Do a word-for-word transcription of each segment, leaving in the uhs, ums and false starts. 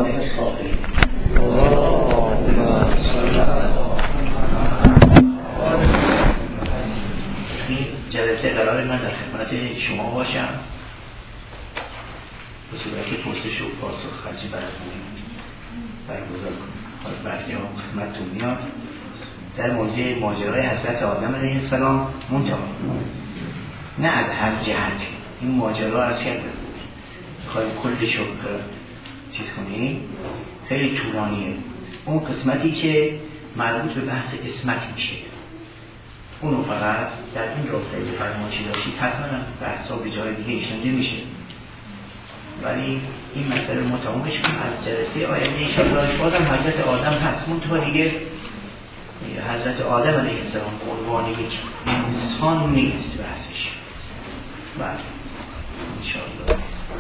صالح الصالحین. اللهم صل علی این جلسه قرار من در خدمت شما باشم به صورت پرسش و پاسخ خرجی برگزار کنم. از برگه هم خدمتتون میاد در مورد ماجرای حضرت آدم علیه السلام. منتها نه از هر جهت این ماجرا از کرده بود میخوایم کل شکر چیز کنیم، خیلی طولانیه. اون قسمتی که مربوط به بحث اسمت میشه اونو فقط در این رابطه فرمایشی داشتید، حتما بحثا به جای دیگه ایشنده میشه، ولی این مسئله متعاملش کنیم از جلسه آینده انشاءالله. بازم حضرت آدم هست، منتها دیگه حضرت آدم علیه السلام به عنوان یک انسان نیست بحثش. بله انشاءالله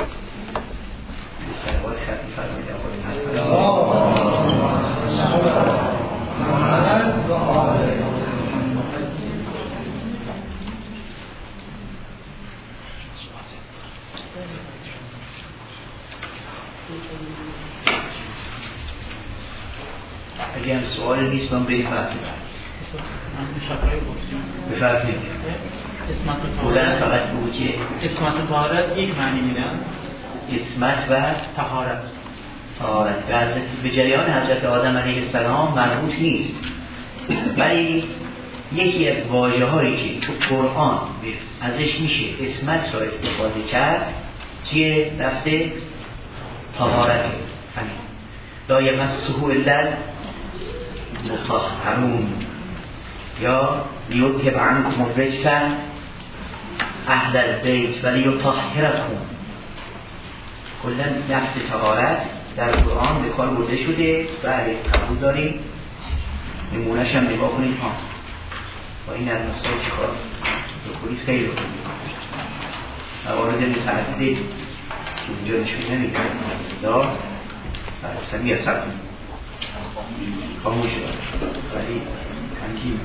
صلوات ختم فرمایید آقای محمد و آل اگر سوال نیست من بریم بحث بعد. بفرمایید. اسمت و طهارت فقط بگو که اسمت و طهارت یک معنی میدن. اسمت و طهارت طهارت به جریان حضرت آدم علیه السلام مربوط نیست، ولی یکی از واژه‌هایی که تو قرآن ازش میشه اسمت را استفاده کرد چیه؟ لفظ طهارت. همین لا یمسه الا مطهرون یا لیذهب عنکم الرجس اهل البیت ولیطهرکم. کلا لفظ طهارت در قرآن به کار برده شده. بله قبول داریم. نمونه‌اش هم نگاه کنید ها با این از نسخه چیکار بکنید خیلی خوبه. موارد متعدد اونجا نشون نمیدن دا سمیه سب خاموش دارم ولی تنکیم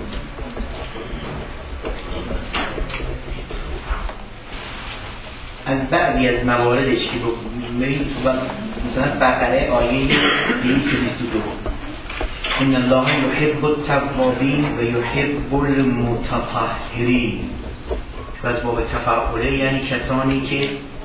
از بعضی از مواردش که بکنید مثلا بقره آیه دویست و بیست و دو ان الله یحب التوابین و یحب المتطهرین. و از باب تفاعله یعنی کسانی که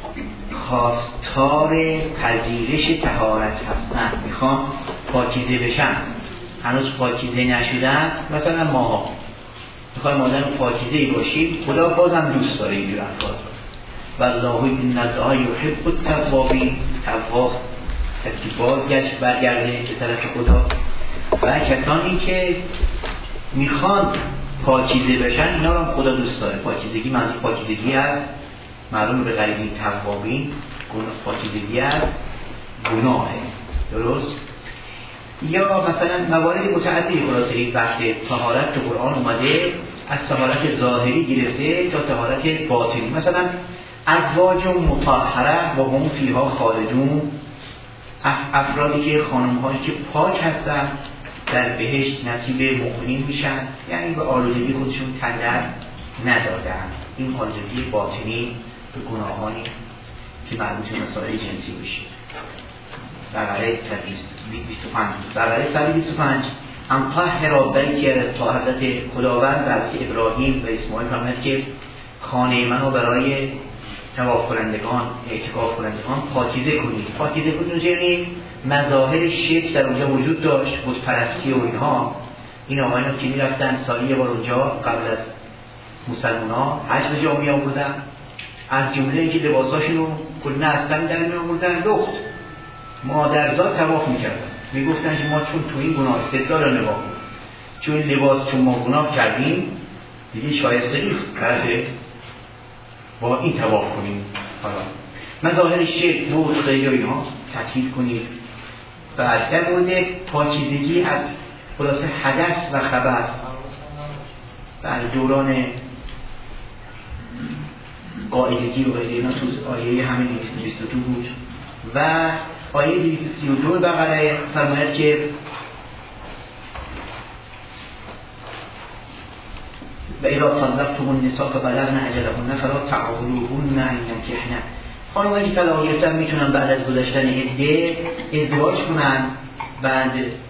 خواستار پذیرش طهارت هستند، میخوان پاکیزه بشن، هنوز پاکیزه نشدن. مثلا ماها میخوایم آدم پاکیزه باشیم، خدا بازم دوست داره اینجور افراد. والله ان الله یحب التوابین، تواب کسی که بازگشت برگرده به طرف خدا، و کسانی که میخوان پاکیزه بشن اینا رو هم خدا دوست داره. پاکیزگی منظور پاکیزگی هست معلوم به غریبی توابین، پاکیزگی از گناه. درست؟ یا مثلا موارد متعددی خلاصه این بحث طهارت تو قرآن اومده، از طهارت ظاهری گرفته تا طهارت باطنی. مثلا ازواج مطهره و هم فیها خالدون، افرادی که خانم‌هایی که پاک هستن در بهشت نصیب مؤمنین میشن، یعنی به آلودگی خودشون تندر ندادن. این آلودگی باطنی به گناهانی که مربوط به مسائل جنسی بشه. بقره بیست و پنج بقره صد و بیست و پنج ام طهر بیتی تا حضرت خداوند از که ابراهیم و اسماعیل فرمود که خانه منو برای طواف کنندگان اعتکاف کنندگان پاکیزه کنید. پاکیزه کنید یعنی مظاهر شرک در اونجا وجود داشت، بت پرستی و اینها. این آقایان که میرفتن سالی یه بار اونجا قبل از مسلمان‌ها حج به جا می آوردن، از جمله اینکه لباساشون رو کلا اصلا در می آوردن لخت مادرزاد طواف میکردن. میگفتن که ما چون تو این گناه استدلال رو نگاه کنیم، چون لباس چون ما گناه کردیم دیگه شایسته نیست کرده با این طواف کنیم. حالا مظاهر شرک بود خیلی اینها تطهیر کنید. بعد در مورد پاکیزگی از خلاصه حدث و خبث در دوران قاعدگی و غیره اینا تو آیه همین دویست و بیست و دو بود. و آیه دویست و سی و دو بقره فرماید که و اذا طلقتم النساء فبلغن اجلهن فلا تعضلوهن ان ينكحن خانم‌هایی که طلاق گرفتن میتونن بعد از گذشتن عده ازدواج کنن. بعد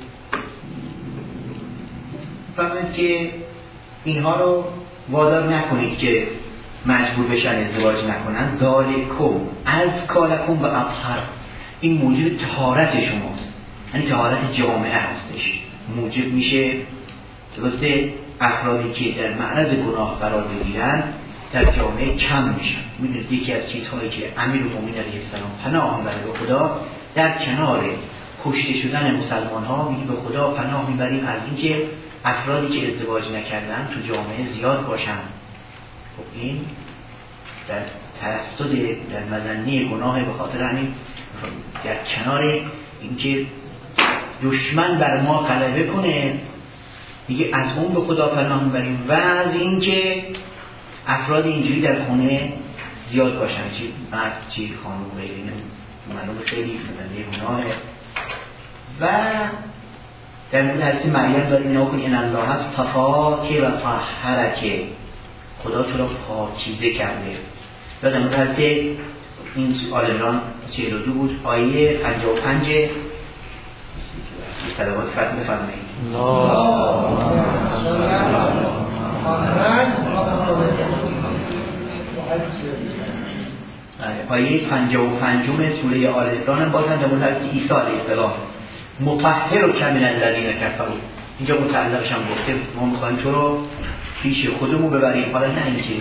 فهمید که اینها رو وادار نکنید که مجبور بشن ازدواج نکنن. ذالکم از کالکم و اطهر، این موجب طهارت شماست، یعنی طهارت جامعه هستش. موجب میشه درسته افرادی که در معرض گناه قرار بگیرن در جامعه کم میشن. میدونید یکی از چیزهایی که امیرالمومنین علیه السلام پناه میبره به خدا، در کنار کشته شدن مسلمان ها میگه به خدا پناه میبریم از اینکه افرادی که ازدواج نکردن تو جامعه زیاد باشن. خب این در ترصد در مظنه گناه، به خاطر همین در کنار اینکه دشمن بر ما غلبه کنه میگه از اون به خدا پناه میبریم و از اینکه افراد اینجوری در خونه زیاد باشن، چی مرد چی خانم غیره، معلومه خیلی مظنه گناهه. و در مورد حدیث مریم داریم اینا کن این الله هست تفاکه و طهرکه، خدا تو را پاکیزه کرده. و در مورد حدیث این آل عمران چهل و دو بود، آیه پنجاه و پنج صلوات فتح بفرمایید. آیه پنجاه و پنج سوره آل عمران بازم در مورد حدیث عیسی علیه السلام مطهر و کمن الذین کفروا، اینجا متعلقش هم گفته ما میخوایم تو رو پیش خودمون ببریم، حالا نه اینکه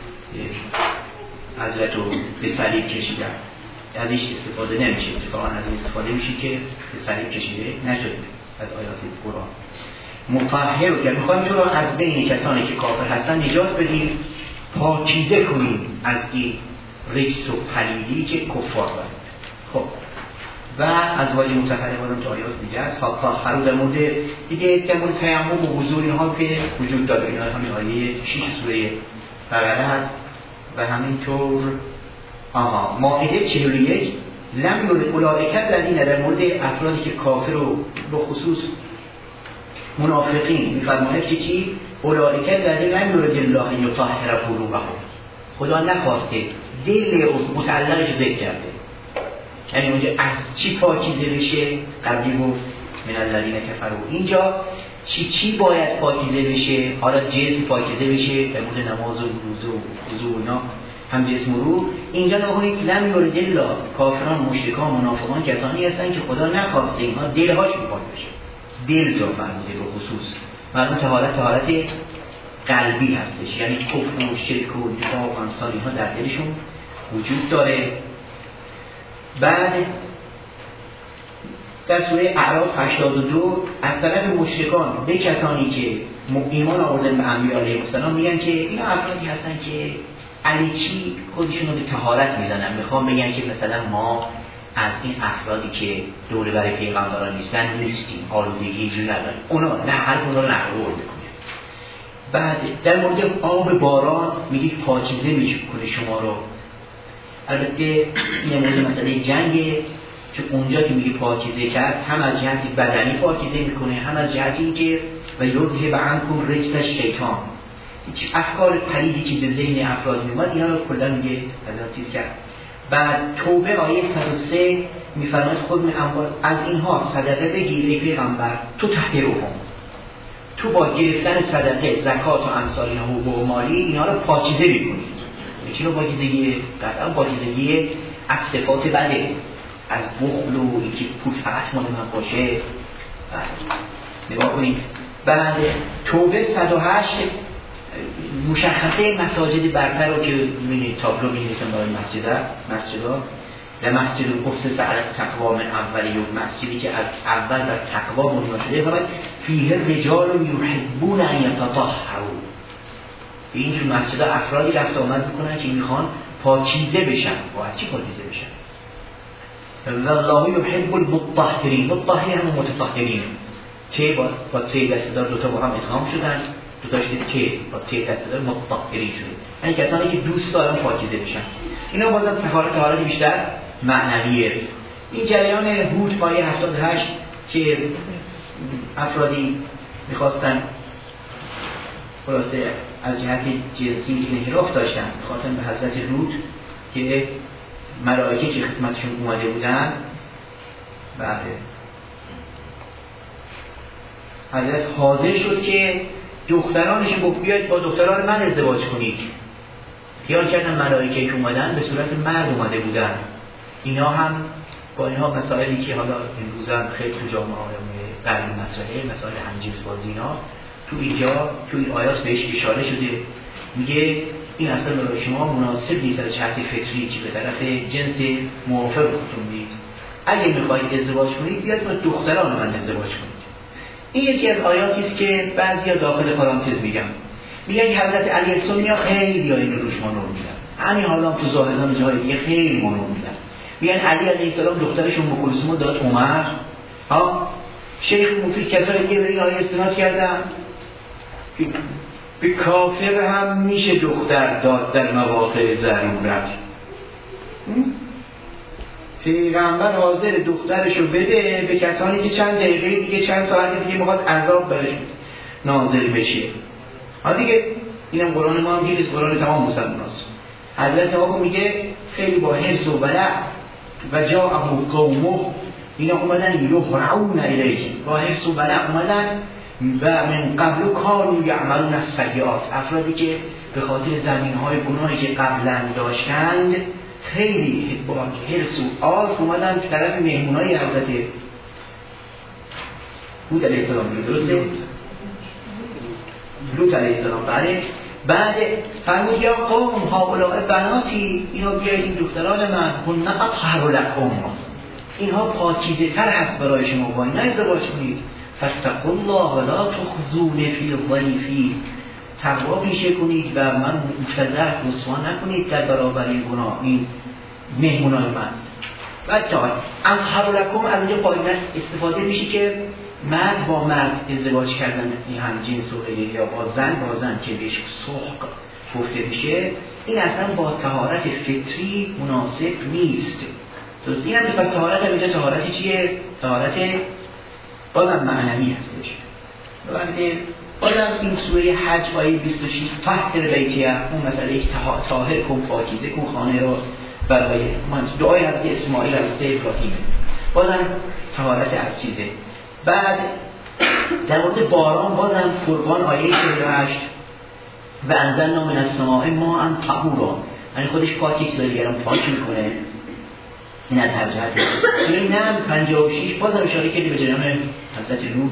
حضرت رو به صلیب کشیدن، ازش استفاده نمیشه، اتفاقا از این استفاده میشه که به صلیب کشیده نشده از آیات قرآن. مطهر رو که میخوایم تو رو از بین کسانی که کافر هستن نجات بدیم، پاکیزه کنیم از این رجس و پلیدی که کفار دارن. خب و از واجه متفره بازم تو آیات دیگه است. طهروا در مورد دیگه در مورد تیمم و وضو اینها که وجود داره، اینا همین آیه شش سوره بقره هست. و همینطور آها مائده چهل و یک لم یرد اولئک الذین، در مورد افرادی که کافر و به خصوص منافقین میفرماید که چی؟ اولئک الذین لم یرد الله یطهر قلوبهم، خدا نخواسته دل متعلقش ذکر کرده، یعنی اونجا از چی پاکیزه بشه؟ قبلی گفت من الذین کفروا، اینجا چی چی باید پاکیزه بشه؟ حالا جسم پاکیزه بشه در مورد نماز و روزه و وضو و اینا هم جسم رو. اینجا نگونید لم یرد الله، کافران مشرکان منافقان کسانی هستن که خدا نخواسته اینها دلهاشون پاک بشه. دل جا فرموده به خصوص و اون طهارت طهارت قلبی هستش، یعنی کفر و شرک و نفاق و امثال اینها در دلشون وجود داره. بعد در سوره اعراف هشتاد و دو از طرف مشرکان به کسانی که ایمان آوردن به انبیاء علیهم السلام میگن که اینا افرادی هستن که علیچی خودشون رو به طهارت میزنن، میخوام بگن که مثلا ما از این افرادی که دوره برای پیغمبران نیستن نیستیم، آلودگی اینجوری نداریم، اونا نه حرف اونا رو نقرور میکنه. بعد در مورد آب باران میگید پاکیزه میکنه شما رو. البته این مورد مسئله جنگه، چون اونجا که میگه پاکیزه کرد هم از جهتی بدنی پاکیزه میکنه، هم از جهتی که و یذهب عنکم رجس الشیطان، افکار پلیدی که به ذهن افراد میومد اینا رو کلا میگه از چیز کرد. بعد توبه آیه صد و سه میفرماید خود من از اینها صدقه بگیر ای پیغمبر، تو تحت روحم، تو با گرفتن صدقه زکات و امثال اینها حقوق مالی اینا رو پاکیزه میکنی. چی رو پاکیزگی؟ قطعا پاکیزگی از صفات بده، از بخل و اینکه پول فقط مال من باشه. نگاه کنید. بعد توبه صد و هشت مشخصه مساجد برتر رو که می‌بینید تابلو می‌نویسن برای مسجد مسجدها و مسجد القدس علی تقوا من اول یوم، مسجدی که از اول بر تقوا بنیاد شده، فقط فیه رجال یحبون ان یتطهروا. به اینجور مسجدها افرادی رفت آمد میکنن که میخوان پاکیزه بشن. باید چی پاکیزه بشن؟ والله یحب المطهرین، مطهر هم متطهرین. چه با با تی دستدار دوتا با هم ادغام شدن، دوتاش که با تی دستدار متطهرین شده، یعنی کسانی که دوست دارن پاکیزه بشن. اینا بازم طهارت طهارت بیشتر معنویه. این جریان هود پایه هفتاد و هشت که افرادی میخواستن خلاصه از جهت جنسی انحراف داشتن، خاطر به حضرت لوط که ملائکه که خدمتشون اومده بودن، بله حضرت حاضر شد که دخترانش گفت بیاید با دختران من ازدواج کنید. خیال کردن ملائکه که اومدن به صورت مرد اومده بودن. اینا هم با اینها مسائلی که حالا امروز هم خیلی تو جامعه غربی مطرحه، مسائل همجنس بازی اینا، تو اینجا تو این آیات بهش اشاره شده. میگه این اصلا برای شما مناسب نیست از جهت فطری که به طرف جنس موافق خودتون برید. اگه میخواید ازدواج کنید بیاید با دختران من ازدواج کنید. این یکی از آیاتی است که بعضیا داخل پرانتز میگم. میگن حضرت علی السنی خیلی این رو روش مانور میدن. همین حالا تو زاهدان جای دیگه خیلی مانور میدن. میگن علی علیه السلام دخترش ام کلثوم داد عمر. ها شیخ مفید کسایی دیگه به این آیه استناد کردن. به کافر هم میشه دختر داد در مواقع ضرورت. پیغمبر حاضر دخترشو بده به کسانی که چند دقیقه دیگه چند ساعت دیگه میخواد عذاب برش نازل بشه. ها دیگه اینم قرآن ما هم دیگه قرآن تمام مسلماناست. حضرت آقا میگه خیلی با حرص و ولع و جاءه قومه، اینا اومدن یهرعون الیه، با حرص و ولع اومدن و من قبل کانوا یعملون السیئات، افرادی که به خاطر زمینهای گناهی که قبلا داشتند خیلی با حرص و آز اومدن به طرف مهمونای حضرت هود علیه السلام. درسته؟ لوط علیه السلام. بله بعد فرمود یا قوم هؤلاء بناتی، اینا بیایید این دختران من، هن اطهر لکم، اینها پاکیزه تر هست برای شما، با اینا ازدواج کنید. فاتقوا الله ولا تخزون فی ضیفی، تقوا پیشه کنید و من مفتضح رسوا نکنید در برابر گناه این مهمونای من. بعد تا اطهر لکم از اینجا پایین استفاده میشه که مرد با مرد ازدواج کردن، این هم جنس و یا با زن با زن که بهش سحق گفته میشه، این اصلا با طهارت فطری مناسب نیست. درست این هم پس طهارت هم اینجا طهارت چیه؟ طهارت بازم معنوی هستش. بلنده بازم این سوره حج آیه بیست و شش طهر بیتیه، اون مسئله طاهر کن پاکیزه کن خانه را برای من، دعای حضرت اسماعیل علیه ابراهیم، بازم طهارت از چیزه. بعد در مورد باران بازم فرقان آیه چهل و هشت و انزلنا من السماء ماء طهورا، یعنی خودش پاکی چیزای دیگرم پاک میکنه. این از هر جهته. این هم پنجاه و شش بازم اشاره کردی به جناب حضرت لوط.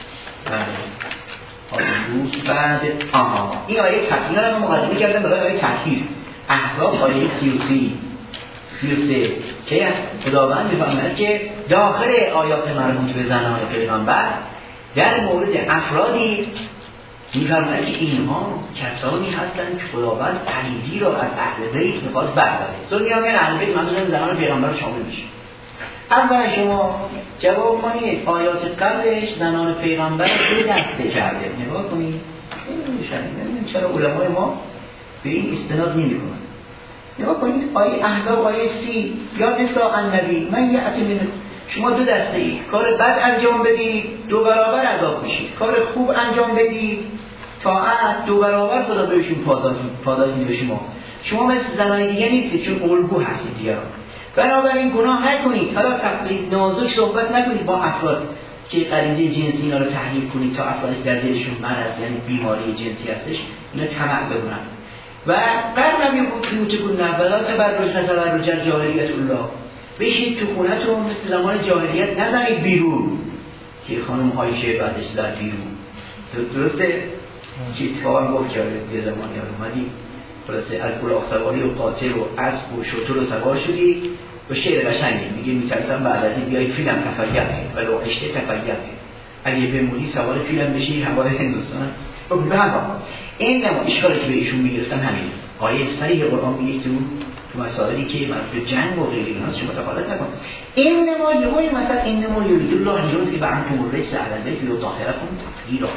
آیه لوط. بعد آها این آیه تطهیر رو مقدمه کردم برای آیه تطهیر. احزاب آیه سی و سه که خداوند می‌فرماید که داخل آیات مربوط به زنان پیغمبر در مورد افرادی می‌فرماید که اینها کسانی هستند که خداوند علیدی را از اهل بیت می‌خواد برداره. سنی‌ها میگن اهل بیت منظور زنان پیغمبر رو شامل میشه. اول شما جواب کنید آیات قبلش زنان پیغمبر رو دو دسته کرده. نگاه کنید. نمی‌دونم چرا علمای ما به این استناد نمی‌کنن. نگاه کنید آیه احزاب آیه سی یا نساء النبی من یأتی من، شما دو دسته اید، کار بد انجام بدید دو برابر عذاب میشید، کار خوب انجام بدید طاعت دو برابر خدا بهشون پاداش میده به شما. شما مثل زنان دیگه نیستید چون الگو هستید دیگران. بنابراین گناه نکنید، حالا تقلید نازک صحبت نکنید با افراد که غریزه جنسی اینا رو تحریک کنید تا افرادی در دلشون مرض یعنی بیماری جنسی هستش اینا طمع بکنن. و قرن نمی بود که موچه کنن ولا تبرج نتبرج جاهلیت الله، بشید تو خونتون مثل زمان جاهلیت نزنید بیرون که خانم هایشه بعدش در بیرون. درسته؟ که اتفاقا گفت که یه زمانی اومدی درسته از کلاه سواری و قاطر و اسب و شتر و سوار شدی و شعر قشنگی میگه میترسم بعد از این بیای فیلم تفریت ولو عشق تفریت، اگه بمونی سوار فیلم بشی هوای هندوستان. بگو به هم این نما اشکالی که به ایشون میگرفتن همین آیه صریح قرآن میگه تو تو مسائلی که مربوط جنگ و غیره ایناست شما دخالت نکن. این نما یه مثلا این نما یرید الله یرید که بعد تو رئیس اهل بیت و طاهرکم تطهیرا.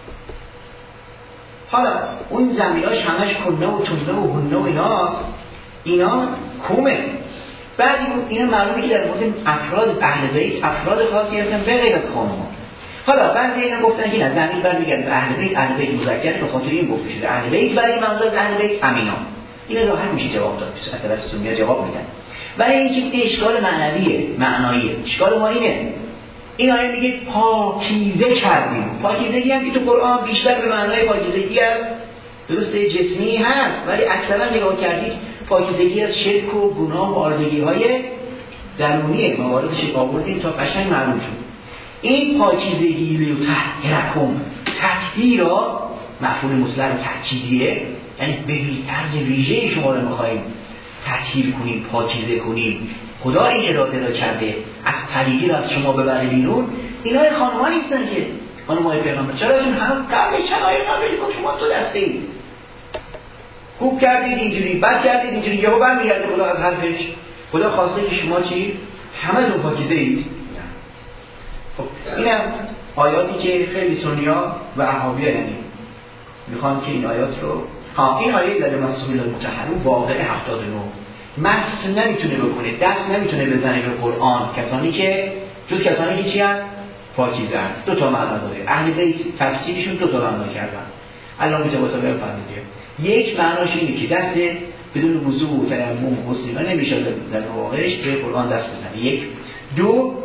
حالا اون زمیناش همش کنه و تونه و هنه و ایناست، اینا کومه. بعد اینا معلومه که در مورد افراد اهل بیت افراد خاصی هستن به غیر از خانم‌ها. حالا بعضی اینا گفتن که نه زمین برمیگرده به اهل بیت، اهل بیت مذکر به خاطر این گفته شده اهل بیت برای منظور از اهل بیت امینا. این راحت میشه جواب داد، اصلا سنی‌ها جواب میدن. ولی اینکه اشکال معنویه، معناییه. اشکال ما اینه، این آیه میگه پاکیزه کردیم. پاکیزگی هم که تو قرآن بیشتر به معنای پاکیزگی هست، درسته جسمی هست، ولی اکثرا نگاه کردید پاکیزگی از شرک و گناه و آلودگی های درونیه. مواردش آوردیم تا قشنگ معلوم شد. این پاکیزگی لیطهرکم، تطهیر را مفعول مطلق تأکیدیه، یعنی به طرز ویژه شما رو می‌خوایم تطهیر کنیم، پاکیزه کنیم. خدا این اراده را کرده از پلیدی را از شما ببره بیرون. اینا خانم‌ها نیستن که خانم‌های پیغمبر. چرا؟ چون هم قبل چند آیه قبل گفت شما تو دسته اید، خوب کردید اینجوری، بد کردید اینجوری. یهو برمیگرده خدا از حرفش. خدا خواسته که شما چی؟ همه دو پاکیزه اید. خب اینم آیاتی که خیلی سنی‌ها و احابی‌ها یعنی میخوان که این آیات رو ها این آیه در مسئول المطهرون واقع هفتاد و نه مس نمیتونه بکنه، دست نمیتونه بزنه به قرآن کسانی که جز کسانی که چی هست؟ پاکیزه هست. دو تا معنا داره. اهل بیت تفسیرشون دو تا معنا کردن. علامه طباطبایی فرموده یک معناش اینه که دست بدون وضو و تیمم و غسل نمیشه در واقعش به قرآن دست بزنه. یک. دو،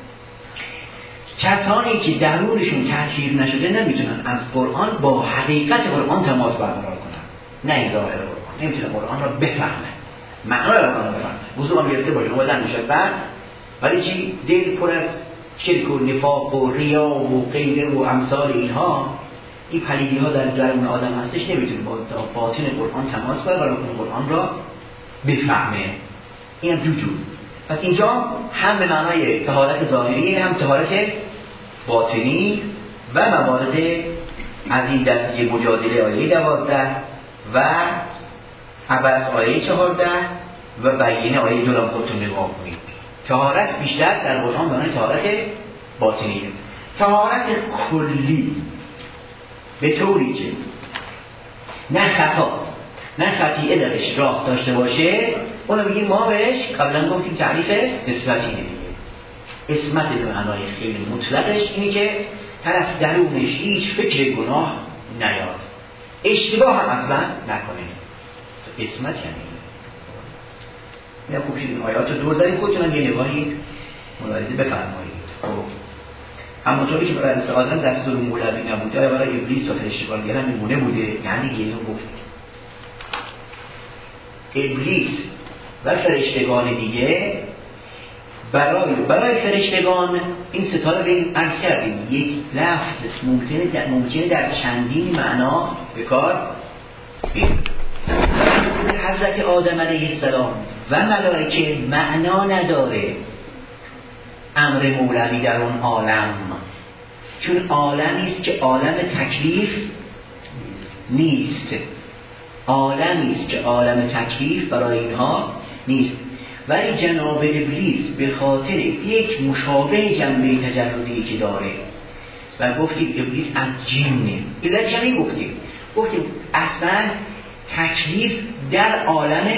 کسانی که درونشون تطهیر نشده نمیتونن از قرآن با حقیقت قرآن تماس برقرار کنن، نه ظاهر قرآن. نمیتونه قرآن را بفهمه، معنای قرآن را بفهمه. وضو هم گرفته باشه اومدن میشه بعد، ولی چی؟ دل پر از شرک و نفاق و ریا و غیره و امثال اینها، این پلیدی ها در درون آدم هستش، نمیتونه با باطن قرآن تماس برقرار کنه، قرآن را بفهمه. این هم دو جور. پس اینجا هم به معنای طهارت ظاهری هم طهارت باطنی و موارد از این دسته مجادله آیه دوازده و عبس آیه چهارده و بیینه آیه دو را خودتون نگاه کنید. طهارت بیشتر در قرآن به معنای طهارت باطنی، طهارت کلی به طوری که نه خطا نه خطیئه درش راه داشته باشه، اونو بگیم ما بهش قبلا گفتیم تعریف اسمتی نمیگه. اسمت به معنای خیلی مطلقش اینه که طرف درونش هیچ فکر گناه نیاد، اشتباه هم اصلا نکنه. اسمت یعنی این خوب شدیم آیات رو دور زدیم. خودتون یه نگاهی ملاحظه بفرمایید. خب اما طوری که برای استعاذت دستور مولوی نبوده، یا برای ابلیس و فرشتگان هم میمونه بوده. یعنی دیگه اینو گفت ابلیس و فرشتگان دیگه برای برای فرشتگان این ستاره رو عرض کردیم یک لفظ ممکنه در ممکنه در چندین معنا به کار بیاد. حضرت آدم علیه السلام و ملائکه معنا نداره امر مولوی در اون عالم، چون عالمی است که عالم تکلیف نیست، عالمی است که عالم تکلیف برای اینها نیست. ولی جناب ابلیس به خاطر یک مشابه جنبه تجردی که داره و گفتیم ابلیس از جنه، علتش هم این گفتیم گفتیم اصلا تکلیف در عالم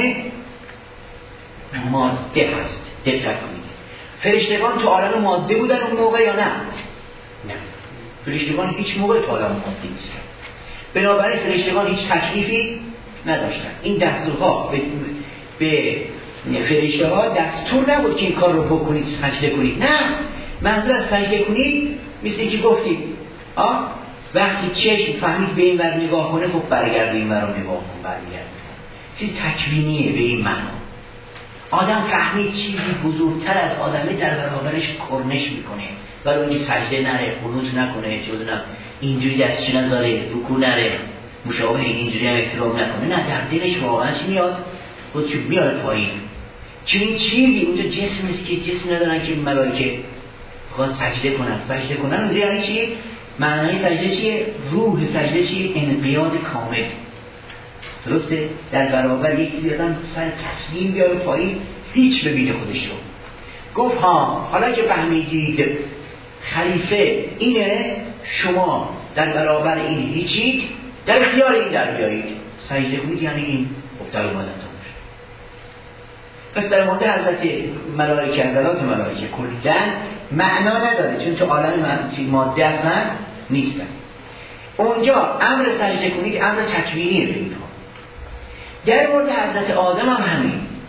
ماده هست. دقت کنید، فرشتگان تو عالم ماده بودن اون موقع یا نه؟ نه، فرشتگان هیچ موقع تو عالم ماده نیستن، بنابراین فرشتگان هیچ تکلیفی نداشتن. این دستورها به, به فرشته ها دستور نبود که این کار رو بکنید، سجده کنید. نه، منظور از سجده کنید مثل که گفتید آه وقتی چشم فهمید به این ور نگاه کنه، خب برگرد به این ور رو نگاه کن، برگرد. چیز تکوینیه به این معنا. آدم فهمید چیزی بزرگتر از آدمه در برابرش کرنش میکنه، ولی اونی سجده نره، قنوت نکنه، چه بدونم اینجوری دستش نذاره، رکوع نره، مشابه اینجوری هم احترام نکنه. نه، در دلش واقعا چی میاد؟ خود چی بیاره پایین. چون این چیزی اونجا جسم است که جسم ندارن که ملائکه خواهد سجده کنن. سجده کنن اونجا یعنی چی؟ معنای سجده چیه؟ روح سجده چیه؟ انقیاد کامل. درسته؟ در برابر یک چیزی آدم سر تسلیم بیاره پایین، هیچ ببینه خودش رو. گفت ها حالا که فهمیدید خلیفه اینه، شما در برابر این هیچید، در اختیار این در بیایید سجده کنید. یعنی این در اومدن تا پس در مورد حضرت ملائکه اندلات ملائکه کلن معنا نداره، چون تو عالم ماده اصلا نیستن. اونجا امر سجده کنید امر تکوینیه به اینها. در مورد حضرت آدم هم همین،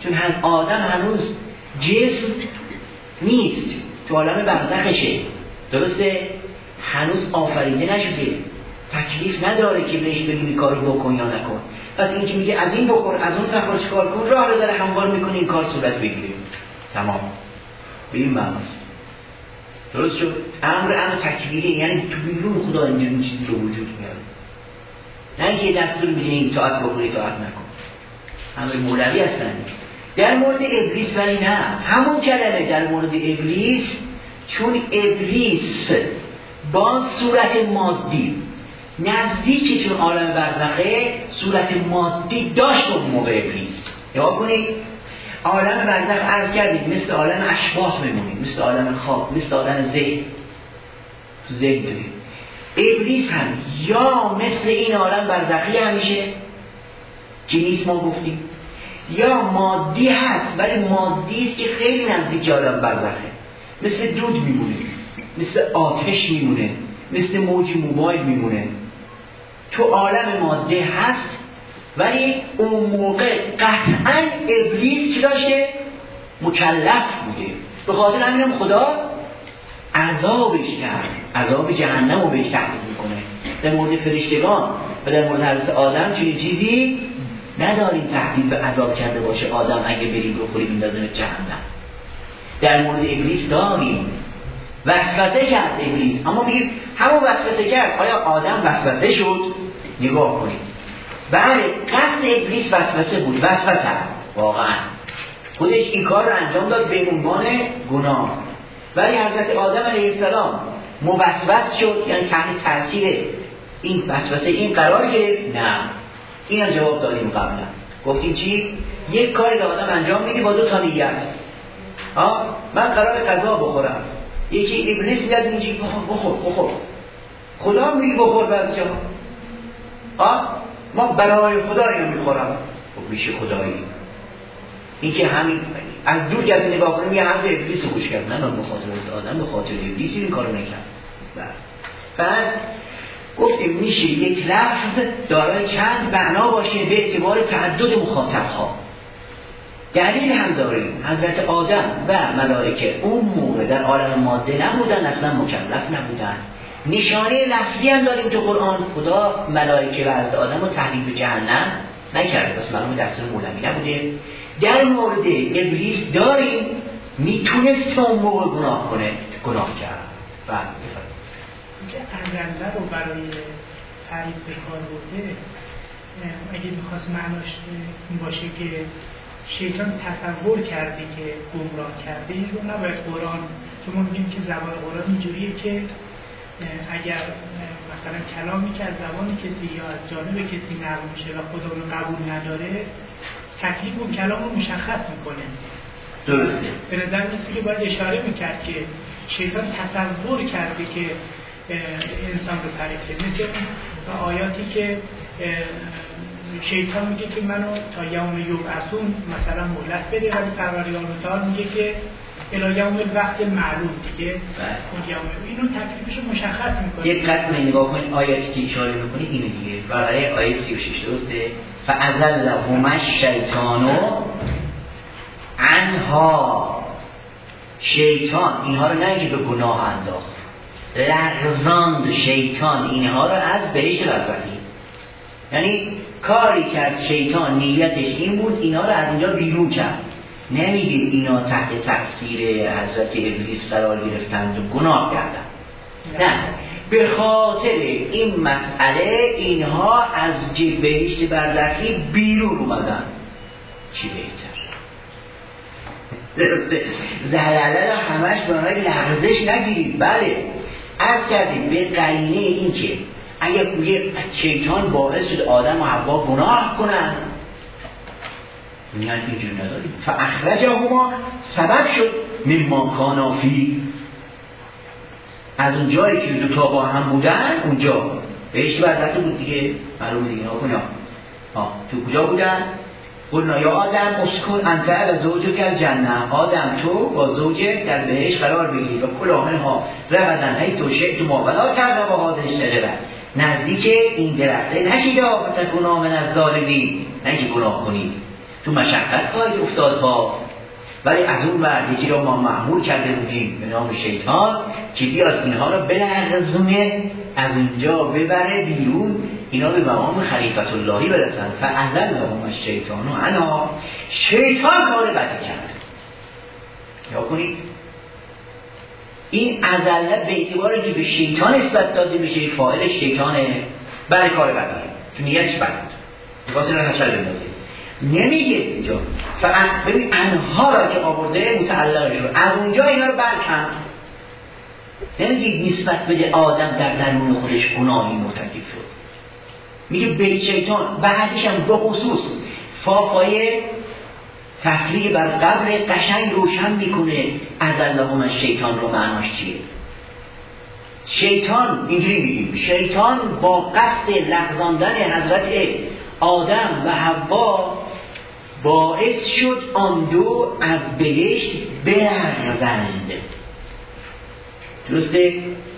چون هم آدم هنوز جسم نیست، تو عالم برزخشه، درسته؟ هنوز آفریده نشده، تکلیف نداره که بهش بگیم این کارو بکن یا نکن. پس این که میگه از این بخور از اون نخور چیکار کن، راه رو داره هموار میکنه این کار صورت بگیره. تمام به این معناست. درست شد؟ امر امر تکویری، یعنی تو بیرون خدا این چیزی رو وجود میاره، نه اینکه دستور میده این طاعت بکنی طاعت نکن. امر مولوی هستن. در مورد ابلیس ولی نه، همون کلمه در مورد ابلیس، چون ابلیس با صورت مادی نزدیک چون عالم برزخه صورت مادی داشت اون موقع ابلیس. نگاه کنید عالم برزخ عرض کردید مثل عالم اشباح میمونید، مثل عالم خواب، مثل عالم ذهن. تو ذهن دارید. ابلیس هم یا مثل این عالم برزخی همیشه که نیست ما گفتیم، یا مادی هست ولی مادی است که خیلی نزدیک عالم برزخه، مثل دود میمونه، مثل آتش میمونه، مثل موج موبایل میمونه، تو عالم ماده هست. ولی اون موقع قطعا ابلیس چی داشته؟ مکلف بوده. به خاطر همینم خدا عذابش کرد، عذاب جهنم رو بهش تهدید میکنه. در مورد فرشتگان و در مورد حضرت آدم چنین چیزی نداریم تهدید به عذاب کرده باشه آدم اگه بریم بخوری بیندازیم جهنم. در مورد ابلیس داریم. وسوسه کرد ابلیس، اما میگیم همون وسوسه کرد، آیا آدم وسوسه شد؟ نگاه کنید. بله قصد ابلیس وسوسه بود، وسوسه واقعا خودش این کار رو انجام داد به عنوان گناه، ولی حضرت آدم علیه السلام موسوس شد، یعنی تحت تاثیر این وسوسه این قرار گرفت؟ نه. این هم جواب دادیم قبلا، گفتیم چی؟ یک کاری که آدم انجام میده با دو تا نیت. ها من قرار غذا بخورم، یکی ابلیس میاد میگه بخور بخور، خدا میگه بخور، بعد جا ها ما برای خدا اینو میخورم، خب میشه خدایی. این که همین از دور کسی نگاه کنیم یه حرف ابلیس رو گوش کرد، نه نه به خاطر آدم، به خاطر ابلیس این کارو نکرد. بعد گفتیم میشه یک لفظ دارای چند معنا باشه به اعتبار تعدد مخاطبها. دلیل هم داریم، حضرت آدم و ملائکه اون موقع در عالم ماده نبودن، اصلا مکلف نبودن. نشانه لفظی هم داریم تو قرآن، خدا ملائکه و حضرت آدم رو تحریف به جهنم نکرده، بس معلومه دستور مولوی نبوده. در مورد ابلیس داریم میتونست اون موقع گناه کنه، گناه کرد. و که انگنده رو برای تعریف به کار برده، اگه میخواست معناش این باشه که شیطان تصور کرده که گمراه کرده، این رو نباید قرآن، چون ما میگیم که زبان قرآن اینجوریه که اگر مثلا کلامی که از زبان کسی یا از جانب کسی نقل میشه و خدا رو قبول نداره، تکلیف اون کلام رو مشخص میکنه. درسته. به نظر میاد که باید اشاره میکرد که شیطان تصور کرده که انسان رو تعریف کنه، مثل آیاتی که شیطان میگه که منو تا یوم یبعثون مثلا مهلت بده، ولی پروردگار متعال میگه که الی یوم الوقت معلوم دیگه اون یوم، اینو تکلیفش رو مشخص میکنه. یک قسم نگاه کنید آیاتی که اشاره میکنید اینو دیگه، برای آیه سی و شش درسته؟ فأزلهما الشیطان عنها، شیطان اینها رو نه اینکه به گناه انداخت، لرزاند شیطان اینها رو از بهشت برزخی. یعنی کاری کرد شیطان، نیتش این بود اینا رو از اینجا بیرون کرد. نمیگیم اینا تحت تاثیر حضرت ابلیس قرار گرفتند و گناه کردند، نه، به خاطر این مسئله اینها از بهشت برزخی بیرون اومدن. چی بهتر؟ زلزله رو همش برای لغزش نگیرید. بله عرض کردیم به قرینه این که اگر شیطان باعث شد آدم و حوا گناه کنن، میگن اینجور نداریم، فاخرجهما سبب شد مما کانا فیه، از اون جایی که دو تا با هم بودن اونجا بهشت برزخی بود دیگه، معلومه دیگه. ها تو کجا بودن؟ قلنا یا آدم اسکن انت و زوجک الجنه، آدم تو با زوجت در بهشت قرار بگیرید و کلا منها رغدا حیث شئتما ولا تقربا هذه الشجره، نزدیک این درخته نشید و تکونا من الظالمین، نه که گناه کنید. تو مشقت خواهید افتاد ها. ولی از اون ور یکی را ما معمول کرده بودیم به نام شیطان که بیاد اینها را بلرزونه، از اونجا ببره بیرون، اینا به مقام خلیفت اللهی برسن. فاذلهم الشیطان عنها، شیطان کار بدی کرد. یا کنید این ازله به اعتباری که به شیطان نسبت داده میشه، فاعل شیطانه، برای کار بدی تو نیتش بد بود، واسه را نشل بندازید. نمیگه اینجا فقط ببین انها را که آورده متعلق شد، از اونجا اینا رو برکن. نمیگه نسبت بده آدم در درون خودش گناهی مرتکب شد، میگه به شیطان. بعدش هم به خصوص فافای تفریق بر قبر قشنگ روشن میکنه ازلهم الشیطان رو معناش چیه. شیطان اینجوری میگیم شیطان با قصد لغزاندن حضرت آدم و حوا باعث شد آن دو از بهشت برغزند. درسته؟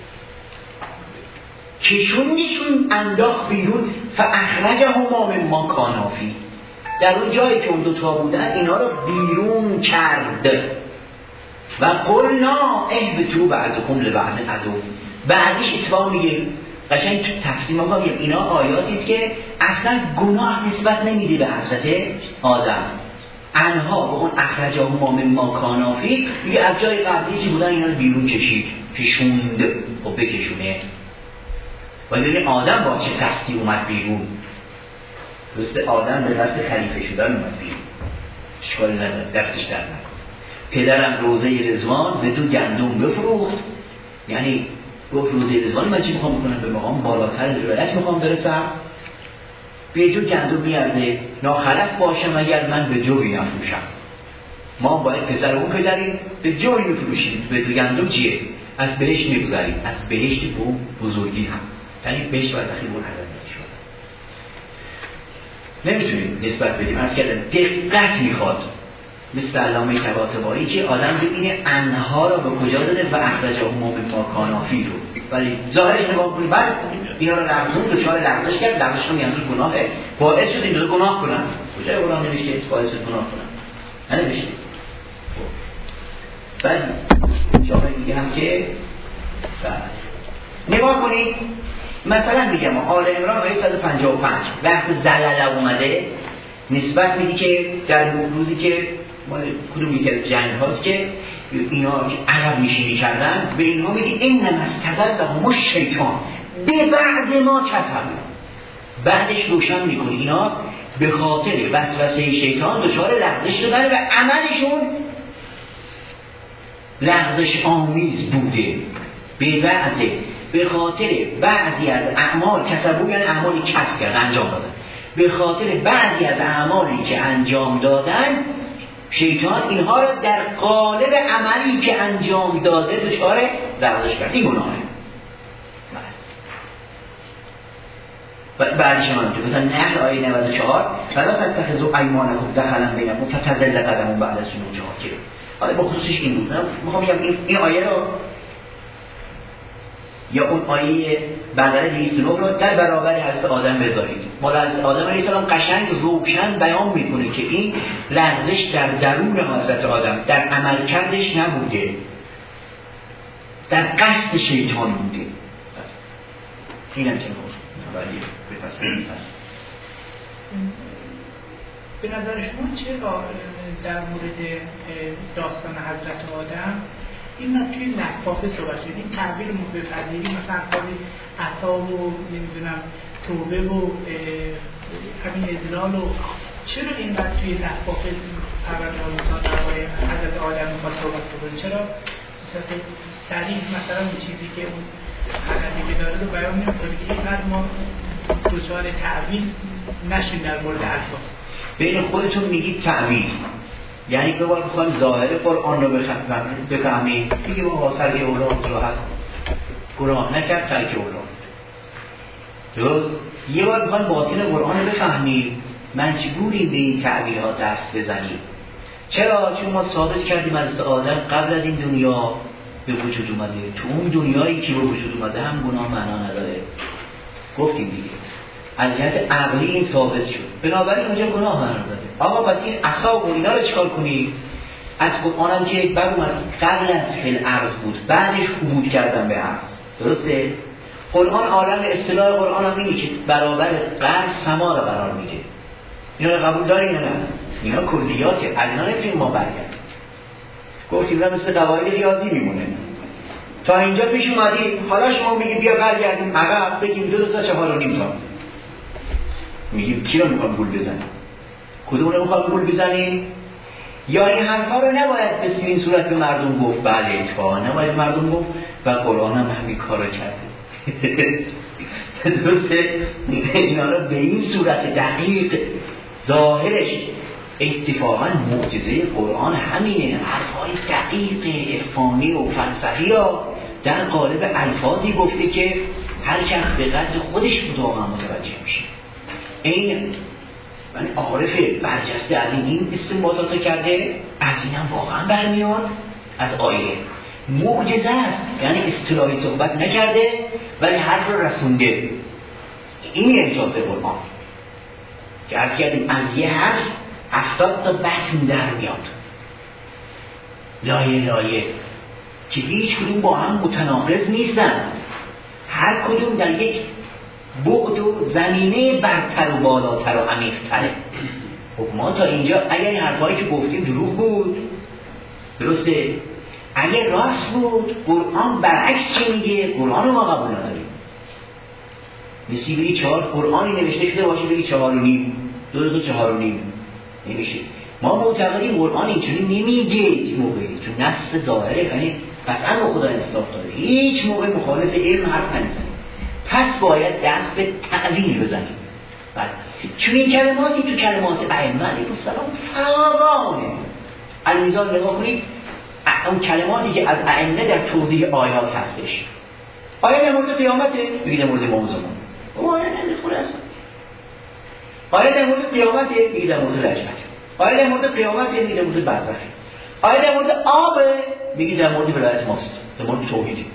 کشوندشون انداخت بیرون. فاخرجهما مما کانا فیه، در اون جایی که اون دوتا بودن اینا رو بیرون کرد. و قلنا اهبطوا بعضکم لبعض عدو. بعدش اتفاق میگه قشنگ تو تفسیر ما میگه اینا آیاتی است که اصلا گناه نسبت نمیده به حضرت آدم. انها و اون اخرجهما مما کانا فیه، میگه از جای قبلی که بودن اینا رو بیرون کشید، کشوند و بکشونه. ولی ببین آدم با چه قصدی اومد بیرون. درسته آدم به قصد خلیفه شدن اومد بیرون، اشکال نداره، دستش در نکن. پدرم روزه رضوان به دو گندم بفروخت، یعنی گفت روزه رضوان من چی میخوام بکنم؟ به مقام بالاتر ولایت میخوام برسم، به دو گندم میارزه ناخلف باشم اگر من به جوی نفروشم. ما باید پسر اون پدریم به جوی میفروشیم، به دو گندم چیه؟ از بهشت میگذاریم، از بهشت بو بزرگی هم، یعنی بهشت باید داخل اون حضرت شد. نمیتونیم نسبت بدیم. از کردن دقت میخواد، مثل علامه طباطبایی که آدم ببینه انها را به کجا داده و اخرجهما مما کانا فیه رو، ولی ظاهرش نگاه کنید بعد اینا رو لغزون دچار لغزش کرد، لغزش هم یعنی گناهه، باعث شد این دو گناه کنن. کجای قرآن نوشته باعث شد گناه کنن؟ ننوشته. بعد جامعه دیگه هم که نگاه کنید، مثلا میگم آل عمران آیه صد و پنجاه و پنج وقت زلزله اومده نسبت میدی که در روزی که مال کدوم یکی از جنگ هاست که اینا که عقب نشینی کردن، به اینها میگی انما استزلهم الشیطان ببعض ما کسبوا. بعدش روشن میکنی اینا به خاطر وسوسه شیطان دچار لغزش شدن و عملشون لغزش آمیز بوده. به بعض به خاطر بعضی از اعمال کسبوا، یعنی اعمالی کسب کرد انجام دادن، به خاطر بعضی از اعمالی که انجام دادن شیطان اینها را در قالب عملی که انجام داده دچار لغزش کرد. این گناهه. بعدش هم همونطور مثلا نحل آیه نود و چهار فلا تتخذوا ایمانکم دخلا بینکم فتزل قدم بعد از سنوجها که حالا با خصوصش این بود. میخوام بگم این, این آیه رو یا اون آیه بقره دویست و نه رو در برابر حضرت آدم بذارید. مال حضرت آدم علیه السلام قشنگ روشن بیان میکنه که این لغزش در درون حضرت آدم در عملکردش نبوده، در قصد شیطان بوده. این هم چه نگفت ولی بپسید به نظر شما چرا در مورد داستان حضرت آدم این ما توی لفافه صحبت شد؟ این تعبیر مبپذیری مثلا خواهی عطا و نمیدونم توبه و همین ازلال و چرا اینقدر توی لفافه پروردگار درباره حضرت آدم میخواد صحبت کنه؟ چرا مثلا سریع مثلا اون چیزی که اون حضرتی که داره رو بیان نمیکنه که اینقدر ما دچار تعبیر نشیم در مورد الفاظ؟ بین خودتون میگید تعبیر، یعنی به باید بخواهیم ظاهر قرآن رو بفهمیم. دیگه با ترک اولاد راحت گناه نکرد، ترک اولاد درست. یه بار بخواهیم باطن قرآن رو بفهمیم، مجبوریم به این تعبیرها دست بزنیم. چرا؟ چون ما ثابت کردیم از آدم قبل از این دنیا به وجود اومده، تو اون دنیایی که به وجود اومده هم گناه معنا نداره. گفتیم دیگه از جهت عقلی این ثابت شد، بنابراین اونجا گناه قرار داده. آقا پس این عصا و اینا رو چیکار کنید؟ از قرآن هم که بر اومد قبل از فل ارض بود، بعدش عبور کردن به ارض. درسته؟ قرآن عالم اصطلاح قرآن هم میگه که برابر قرض سما رو قرار میده. اینا رو قبول دارین یا نه؟ اینا کلیاته، از اینا نمیتونیم ما برگردیم. گفتیم اینا مثل قواعد ریاضی میمونه. تا اینجا پیش اومدید، حالا شما میگید بیا برگردیم عقب، بگیم دو تا چهار و نیم تا. میگیم کی رو میخوام گول بزنیم؟ کدوم رو میخوام گول بزنیم؟ یا این حرفا رو نباید به این صورت به مردم گفت؟ بله اتفاقا نباید مردم گفت و قرآن هم همین کارو کرده. درسته؟ اینا رو به این صورت دقیق ظاهرش اتفاقا معجزه قرآن همینه، حرفای دقیق عرفانی و فلسفی را در قالب الفاظی گفته که هر کس به قدر خودش واقعا متوجه میشه. این من عارف برجسته از این استنباطات کرده، از اینم واقعا برمیاد از آیه معجزه است، یعنی اصطلاحی صحبت نکرده ولی حرف رو رسونده. این اعجاز قرآن که عرض کردیم از یه حرف هفتاد تا بطن در میاد، لایه لایه که هیچ کدوم با هم متناقض نیستن، هر کدوم در یک بعد و زمینه برتر و بالاتر و عمیق‌تره. خب ما تا اینجا اگر این حرفایی که گفتیم دروغ بود، درسته؟ اگر راست بود قرآن برعکس چی میگه؟ قرآن رو ما قبول نداریم. مثل بگی چهار قرآنی نوشته شده باشه بگی چهار و نیم، دو دو چهار و نیم نمیشه. ما معتقدیم قرآن اینجوری نمیگه هیچ موقعی، چون نص ظاهره، یعنی قطعا با خدا انصاف داره، هیچ موقع مخالف علم حرف نمیزنه. پس باید دست به تعویل بزنیم. بله. چون این کلماتی تو کلمات ائمه علیهم السلام فراوانه. المیزان نگاه کنید، اون کلماتی که از ائمه در توضیح آیات هستش. آیه در مورد قیامته میگه در مورد امام زمان. او آیه نمیخوره اصلا. آیه در مورد قیامته میگه در مورد رجعت. آیه در مورد قیامته میگه در مورد برزخ. آیه در مورد آب میگه در مورد ولایت ماست، در مورد توحید.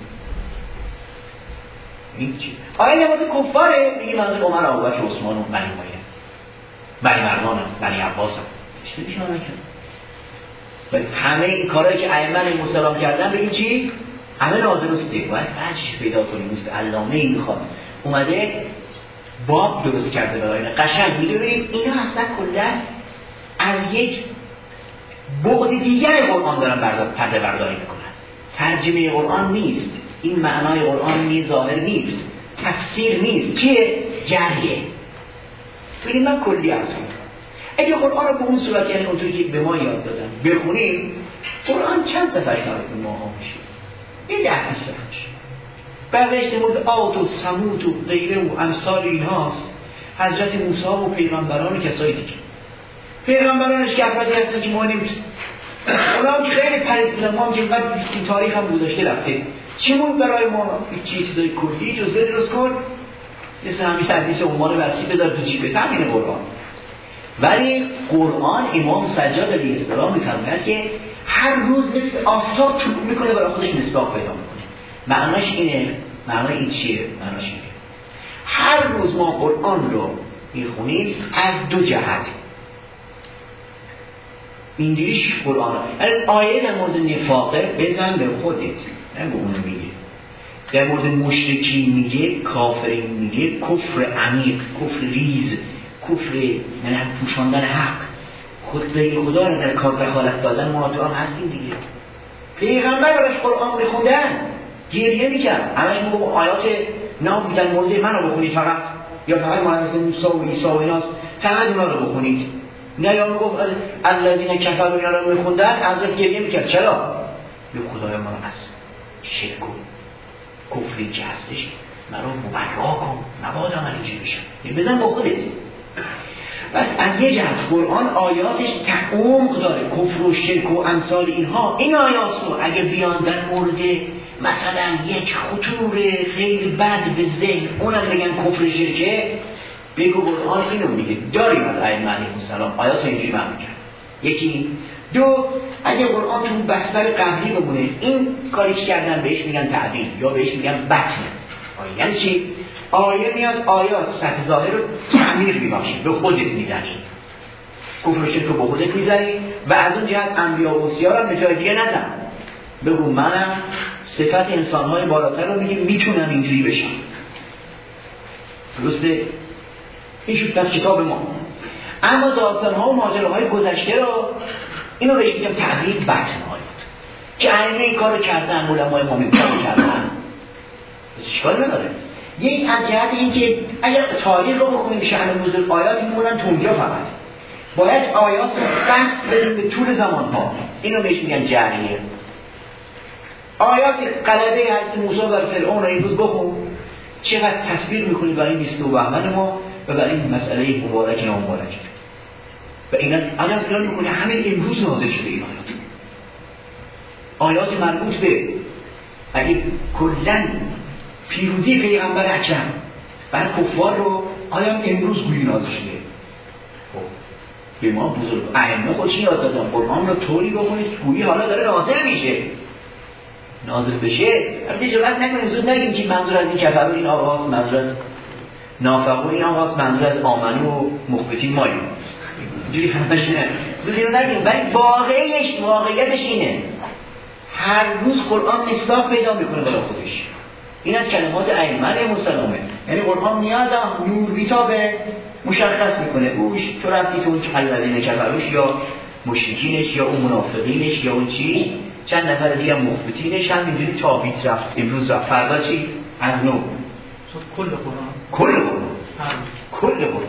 این چی؟ آیه در مورد کفاره میگه منظور عمر، ابوبکر، عثمان و بنی امیه، بنی مروان، بنی عباس. چی میشه معنی کرد؟ ولی همه این کارهایی که ائمه علیهم السلام کردن به این چی؟ همه نادرسته. باید وجه پیدا کنیم. مثل علامه این میخواد اومده باب درست کرده برای قشنگ میده ببینیم اینا اصلا کلا از یک بعد دیگر قرآن دارن پرده برداری میکنن. ترجمه قرآن نیست، این معنای قرآن نیست، ظاهر نیست، تفسیر نیست، چیه؟ جریه. ببینیم من کلی عرض کنم، اگه قرآن رو به اون صورت، یعنی اونطوری که به ما یاد دادن بخونیم، قرآن چند صفحه نارد به ما ها میشه؟ یه ده بیست صفحه میشه. بعدش در مورد عاد و ثمود و غیره و امثال اینهاست. حضرت موسی و پیغمبران و کسایی دیگه، پیغمبرانش که افرادی هستن که ما نمیتونیم، اونا که خیلی پرید بودن، ما هم که اینقدر بیستی تاریخ هم گذاشته رفته، چیمون برای ما هیچ چیزای کلی جزوه درست کن، مثل همین حدیث عمر وسیع بذار تو جیبت، همینه قرآن. ولی قرآن امام سجاد علیه السلام میفرماید که هر روز مثل آفتاب طلوع میکنه برای خودش مصداق پیدا میکنه. معناش اینه، معنای این چیه؟ معناش اینه هر روز ما قرآن رو میخونیم از دو جهت. اینجوریش قرآن آیه در مورد نفاقه بزن به خودت، نگو اونو میگه. در مورد مشرکین میگه، کافرین میگه، کفر عمیق، کفر ریز، کفر یعنی پوشاندن حق، خود به خدا رو در کار دخالت دادن. ما تو هم هستیم دیگه. پیغمبر براش قرآن میخوندن گریه میکرد، همش میگه آیات نام بیدن مورد من رو بخونید فقط، یا فقط مهندس موسی و عیسی و ایناست فقط اونا رو بخونید. نه یا میگفت الذین کفروا اینا رو میخوندن، حضرت گریه میکرد. چرا؟ به خدای ما رو از شرک و کفری که هستش من رو مبرا کن، مبادا من اینجوری بشم، بزن با خودت. بس از یه جهت قرآن آیاتش تعمق داره، کفر و شرک و امثال اینها. این آیات رو اگه بیان در مورد مثلا یک خطور خیلی بد به ذهن اونم بگن کفر شرکه، بگو قرآن اینو میگه. داریم از ائمه علیهم السلام آیات اینجوری معنی کرد. یکی دو، اگه قرآن تو بستر قبلی بمونه، این کاری که کردن بهش میگن تعدیل یا بهش میگن بطن. یعنی چی؟ آیه میاد آیات سطح ظاهر رو تعمیر میبخشه، به خودت میزنی، کفر و شرک رو به خودت میزنی و از اون جهت انبیا و اوصیا رو به جای دیگه نزن، بگو منم صفت انسان‌های بالاتر رو میگیم میتونم اینجوری بشم. درسته؟ این شد در کتاب ما. اما داستان‌ها و ماجراهای گذشته رو اینو بهش میگم تغییر بطن آیات که ائمه این کارو کردن، علمای ما این کارو کردن، بس اشکال نداره. یک از جهت این که اگر تاریخ رو بخونیم شأن نزول آیات میمونن تو اونجا فقط باید آیات رو بس بدیم به طول زمان‌ها، اینو بهش میگن جریه. آیات غلبه حضرت موسی بر فرعون رو امروز بخون، چقدر تصویر میکنی برای این بیست و بهمن ما و برای این مسئله مبارک نامبارک و اینا آدم خیال میکنه همین امروز نازل شده این آیات. آیات مربوط به اگه کلن پیروزی پیغمبر اکرم برای کفار رو آیا امروز گویی نازل شده. خب به ما بزرگ ائمه خودشون یاد دادن قرآن رو طوری بخونید گویی حالا داره نازل میشه، نازل بشه. البته جرأت نکنیم زود نگیم که منظور از این کفر این آغاز، منظور از نافقو این آغاز، منظور از آمنو و مخبتین ماییم اینجوری همش نه، زود اینو نگیم. ولی واقعیش واقعیتش اینه هر روز قرآن مصداق پیدا میکنه برای خودش. این از کلمات ائمه علیهم السلام، یعنی قرآن نیاز نور بیتابه مشخص میکنه اوش تو رفتی تو اون الذین کفروش یا مشرکینش یا اون منافقینش یا اون چی چند نفر دیگه مخبتینش هم اینجوری تابیت رفت امروز رفت فردا چی از نو کل قرآن کل قرآن کل قرآن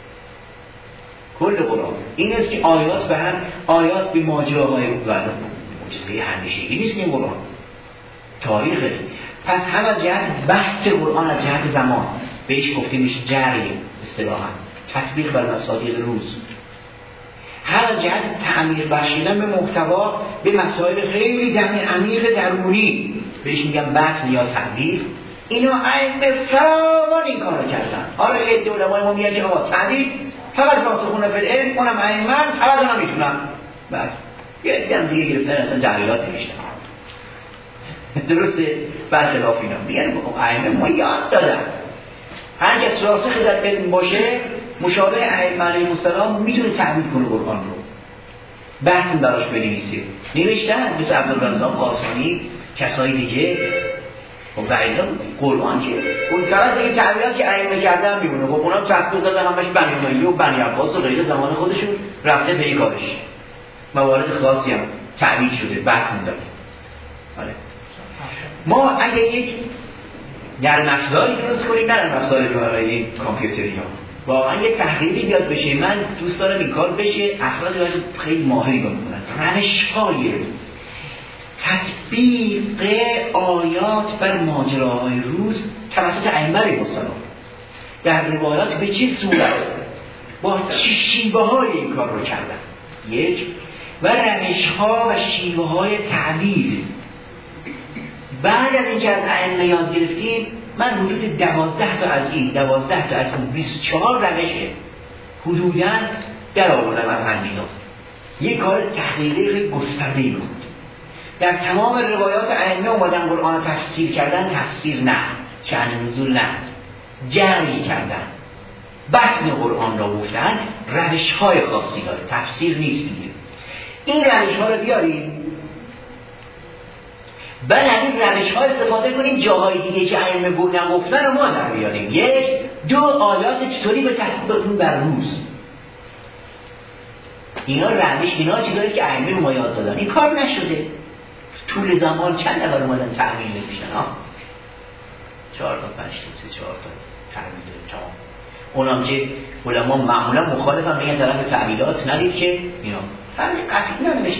کل قرآن این است که آیات به هم آیات به ماجراهای ولی معجزه همیشگی نیست این قرآن تاریخ است. پس هم از جهت بحث قرآن از جهت زمان بهش گفته میشه جری اصطلاحاً تطبیق بر مصادیق روز، هر از جهت تعمیر بخشیدن به محتوا به مسائل خیلی دم عمیق درونی بهش میگن بحث یا تعبیر. اینو ائمه فراوان این کارو کردن. حالا یه علمای ما میگن که آقا تعبیر فقط راسخون فی العلم اونم ائمه فقط اونا میتونن، بس یه دیگه هم دیگه گرفتن اصلا دلایلات نوشتن. درسته برخلاف اینا میگن ائمه ما یاد دادن هر کس راسخ در علم باشه مشابه ائمه علیهم السلام میتونه تعبیر کنه قرآن رو، بحث براش بنویسه. نوشتن مثل عبدالرزاق قاسمی کسای دیگه و اینا قرآن که اون طرف دیگه تعبیرات که ائمه کردن میمونه. خب اونا تحقیق دادن همش بنی امیه و بنی عباس و غیره زمان خودشون رفته به این کارش موارد خاصی هم تعبیر شده بحث داره. آره ما اگه یک نرم افزاری درست کنیم، نرم افزاری برای کامپیوتری ها واقعا یک تحقیقی بیاد بشه، من دوست دارم این کار بشه، افراد باید خیلی ماهری بکنن روش‌های تطبیق آیات بر ماجراهای روز توسط ائمه علیهم السلام در روایات به چه صورت با چه شیوه‌های این کار رو کردن، یک و روش‌ها و شیوه‌های تعبیر. بعد از اینکه از ائمه یاد گرفتیم من حدود دوازده تا از این دوازده تا از این بیست و چهار روشه حدوداً در آوردم از اندیزان. یک کار تحقیقی گسترده‌ای بود. در تمام روایات ائمه اومدن قرآن تفسیر کردن، تفسیر نه، شأن نزول نه، جمعی کردن، بطن قرآن را گفتن، روش‌های خاصی داره، تفسیر نیست دیگه. این روش‌ها رو بیاریم بعد از این روش‌ها استفاده کنیم جاهای دیگه که ائمه بود نگفتن رو ما در بیاریم. یک دو آیات چطوری به تطبیقتون بر روز، اینا روش اینا چیزایی که ائمه رو ما یاد دادن. این کار نشده طول زمان چند نفر اومدن تعمیل نمیشن ها چهار تا پنج تا سه چهار تا تعمیل تمام. اونم که علما معمولا مخالفن میگن طرف تعمیلات ندید که اینا فرق قطعی نمیشن.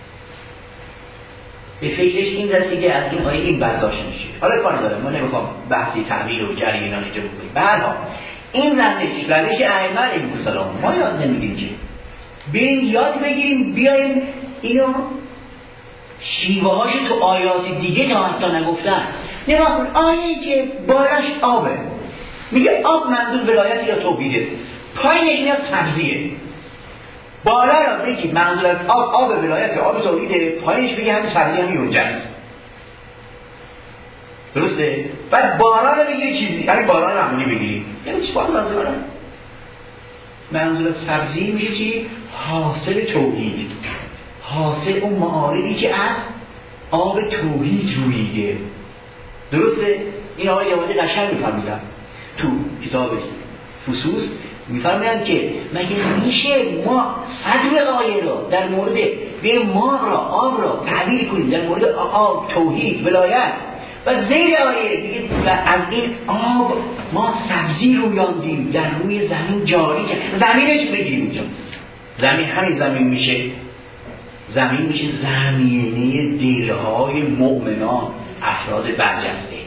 به فکرش این دستی که از این آیه این برداشت میشه. حالا کار نداره ما نمیخوام بحثی تعبیر و جری اینا اینجا بکنیم. به هر حال این روش روش ائمه علیهم السلام ما یاد نمیدیم که بریم یاد بگیریم بیایم اینو شیوه هاش تو آیات دیگه تا حتی نگفتن. نگاه کن آیه که بالاش آبه میگه آب منظور ولایت یا توحیده، پایینش میاد تغذیه. بالا را بگید منظور از آب آب ولایت آب توحیده، پایینش بگه همین تغذیه همین اونجاست. درسته؟ بعد باران رو بگیری چیزی، یعنی باران رو همونی بگیری یعنی چی باید منظور باران؟ منظور از سبزی میشه چی؟ حاصل توحید، حاصل اون معارضی که از آب توحید رویده. درسته؟ این آقای یوادی قشنگ میفرمیدن تو کتاب فصوص، میفرمیدن که مگه میشه ما صدر آیه رو در مورد بین ما را آب را تعبیر کنیم در مورد آب توحید ولایت و زیر آیه میگه و از این آب ما سبزی رویاندیم در روی زمین جاری کرد. زمینش بگیریم اینجا، زمین همین زمین میشه، زمین میشه زمینه دلهای مؤمنان افراد برجسته.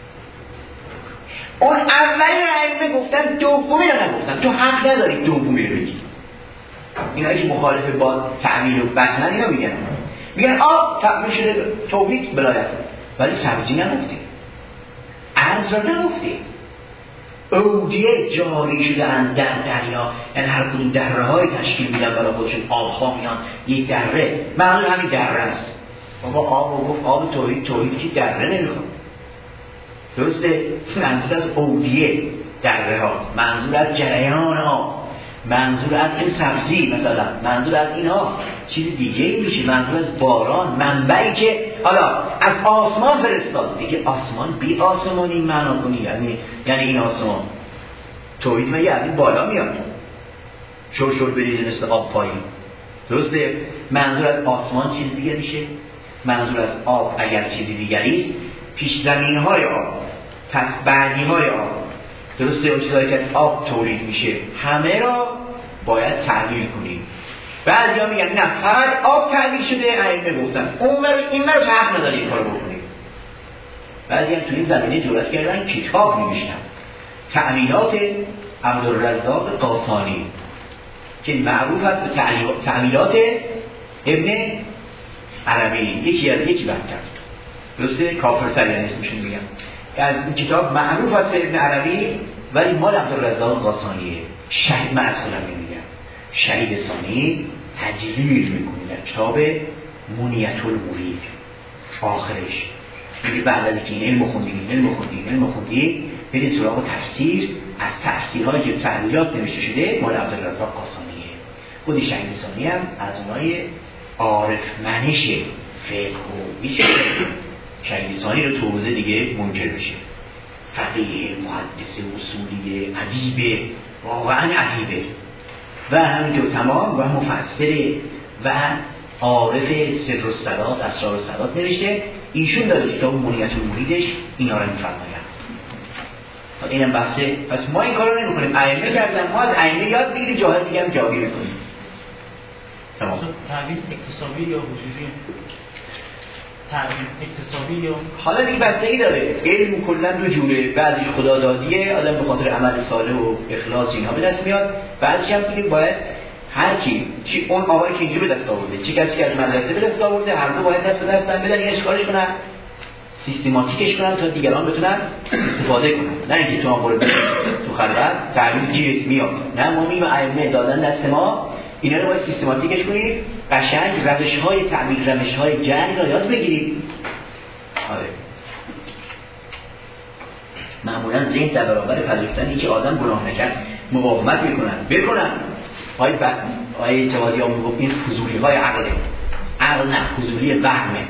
اون اولی ائمه گفتن، دومی رو نگفتن. تو حق نداری دومی رو بگی. اینا که مخالف با تعمیل و بطنن اینا میگن میگن آب تعمیل شده توحید بلایت، ولی سبزی نگفتی، ارز را نگفتی، اودیه جاری شدن در دریا، یعنی هر کدوم دره های تشکیل میدن برای خودشون، آبها میان یک دره، معلوم همین دره است. بابا آب رو گفت آب توحید، توحید که دره نمیخواد. درسته؟ منظور از اودیه دره ها، منظور از جریان آب، منظور از این سبزی مثلا، منظور از اینها چیز دیگه ای میشه، منظور از باران، منبعی که حالا از آسمان فرستاد. دیگه آسمان بی آسمانی معنا کنی، یعنی یعنی این آسمان توحید میگه از این بالا میاد، شور شور بریزه مثل آب پایین. درسته؟ منظور از آسمان چیز دیگه میشه، منظور از آب اگر چیزی دیگری است پیش زمین های آب، پس بعدی های آب، درسته؟ اون چیزهایی که آب تولید میشه همه را باید تعبیر کنیم. بعضیا میگن نه فقط آب تعبیر شده، ائمه گفتن اون رو این رو حق نداری این کارو بکنید. بعضی هم تو این زمینه جرأت کردن کتاب نوشتن، تعمیلات عبدالرزاق قاسانی که معروف است به تعمیلات ابن عربی، یکی از یکی بحث کرد. درسته؟ کافر سریعن اسمشون میگم. از این کتاب معروف است به ابن عربی، ولی مال عبدالرزاق قاسانیه. شهید، من از خودم نمیگم، شهید ثانی تجلیل میکنه در کتاب منیت المرید آخرش میگه بعد از که این علم خوندی این علم خوندی این علم خوندی برید سراغ تفسیر، از تفسیرهایی که تعلیلات نوشته شده مال عبدالرزاق قاسانیه. خود شهید ثانی هم از اونای عارف منش فقه و میشه شهید ثانی رو تو حوزه دیگه منکر بشه، فقیه، محدث، اصولیه، ادیبه، واقعا ادیبه و همینطور تمام و مفسره و عارف سر الصلات، اسرار الصلات نوشته. ایشون داره کتاب منیت المریدش اینا رو میفرماید. اینم بحثه. پس ما این کارو نمی‌کنیم، ائمه کردن، ما از ائمه یاد بگیریم، جاهل دیگه هم جاری می‌کنیم. تمام. تعبیر اکتسابی یا حضوری؟ تعبیر اکتسابی یا حالا دیگه بستگی داره. علم کلا دو جوره، بعضیش خدادادیه، آدم به خاطر عمل صالح و اخلاص اینا به دست میاد، بعضیش هم دیگه باید هر کی چی اون آقایی که اینجوری به دست آورده، چه کسی که از مدرسه به دست آورده، هر دو باید دست به دست بدن، بدن اشکالش کنن، سیستماتیکش کنن تا دیگران بتونن استفاده کنن. نه اینکه تو هم برو تو خلوت تعبیر گیرت میاد. نه، ما میگیم ائمه دادن دست ما، اینا رو باید سیستماتیکش کنید، قشنگ روش‌های تعبیر، روش‌های جعلی را یاد بگیرید. آره. معمولا ذهن در برابر پذیرفتنی که آدم گناه نکرد مقاومت میکنن، بکنن. آیه ب... آیه جوادی ها میگفت این فضولی های عقله، عقل نه، فضولی وهمه.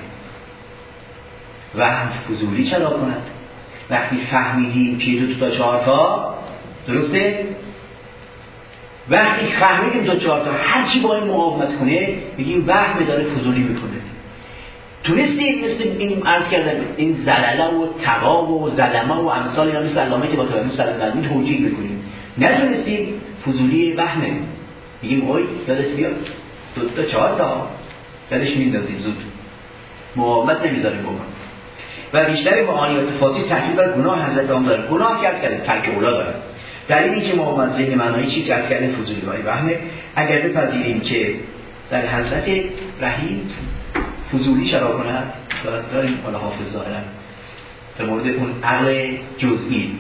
وهم فضولی چرا کند؟ وقتی فهمیدیم که دو تا چهار تا درسته؟ وقتی فهمیدیم دو چهار تا هر چی با این مقاومت کنه بگیم وهم داره فضولی میکنه. تونستیم مثل این عرض کردن این زلله و تقا و زلمه و امثال اینا مثل علامه که با تو مثل علامه توجیه بکنیم. نتونستیم فضولی وهمه، میگیم اوی یادت بیاد دو تا چهار تا یادش میندازیم، زود مقاومت نمیذاریم بکن. و بیشتر معانی و تفاصیل تاکید بر گناه حضرت هم داره. گناه که عرض کرده ترک اولا داره. دلیلی که مقاومت ذهن معنایی چی که عرض کرده فضولی های وهمه. اگر بپذیریم که در حضرت رحیم فضولی شرا کند داریم حالا حافظ ظاهرا در مورد اون عقل جزئی.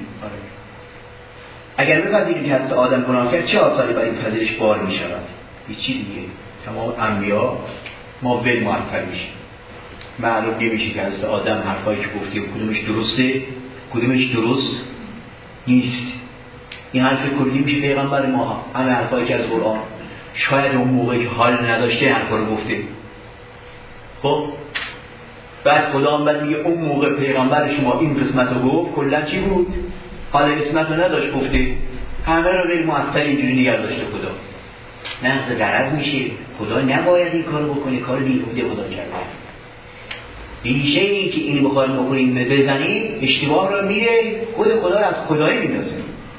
اگر بپذیریم که حضرت آدم گناه کرد چه آثاری برای این پذیرش بار می شود؟ هیچی دیگه، تمام انبیا ما ول معطل میشیم. معلوم نمیشه که از آدم حرفایی که گفته کدومش درسته کدومش درست نیست. این حرف کلی میشه پیغمبر ما، همه حرفایی که از قرآن شاید اون موقعی که حال نداشته حرفا رو گفته. خب بعد خدا هم بعد میگه اون موقع پیغمبر شما این قسمت رو گفت کلا چی بود؟ حال قسمت رو نداشت گفته، همه رو غیر معطل اینجوری نگه داشته خدا. نقض غرض میشه، خدا نباید این کارو بکنه، کار بیهوده خدا کرده. ریشه این که اینو بخوایم بکنیم بزنیم اشتباه رو میره خود خدا رو از خدایی میندازه.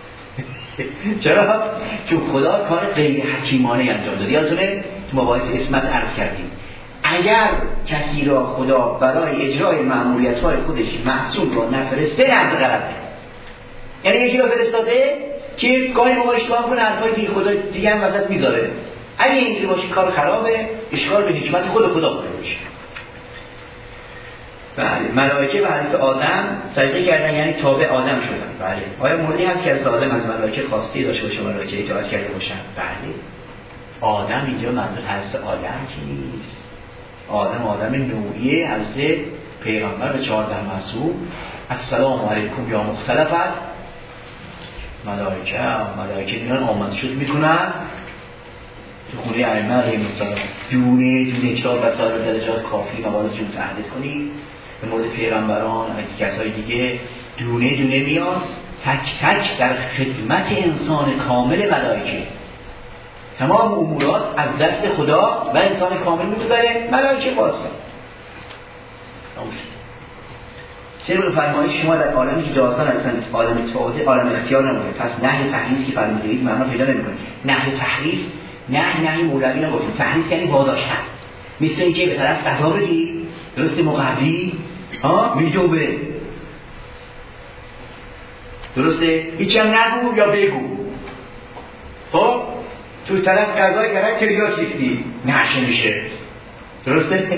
چرا؟ چون خدا کار غیر حکیمانه انجام داده. یادتونه تو مباحث اسمت عرض کردیم اگر کسی را خدا برای اجرای مأموریت‌های خودش معصوم را نفرسته نقض غرضه. یعنی یکی را فرستاده که گاهی موقع اشتباه کنه حرفایی که خدا دیگه هم وسط میذاره. اگه اینکه باشه کار خرابه، اشکال به حکمت خود خدا خورده میشه. بله، ملائکه به حضرت آدم سجده کردن یعنی تابع آدم شدن. بله. آیا موردی هست که از آدم از ملائکه خواسته داشته باشه ملائکه اطاعت کرده باشن؟ بله. آدم اینجا منظور حضرت آدم کیست؟ آدم آدم نوعی حضرت پیغمبر و چهارده معصوم. السلام علیکم یا مختلفت ملائکه ملائکه میان آمد شد میکنن تو خونه ائمه علیهم السلام دونه دونه کتاب وسائل درجات کافی موارد جون تحدید کنید. به مورد پیغمبران و کسای دیگه دونه دونه میاد تک تک در خدمت انسان کامل ملائکه. تمام امورات از دست خدا و انسان کامل میگذاره، ملائکه واسه. طبق فرمایش شما در عالمی که جاسان هستند عالم توحید عالم اختیار نمونه، پس نهی تحریز که فرمودید معنا پیدا نمیکنه. نهی تحریز نه نهی مولوی نگفتیم، تحریز یعنی واداشتن. مثل اینکه به طرف قضا بدی درست مقرری ها میجوبه درسته هیچ هم نگو یا بگو. خب تو طرف قضا کرد تریاک ریختی نشه میشه درسته؟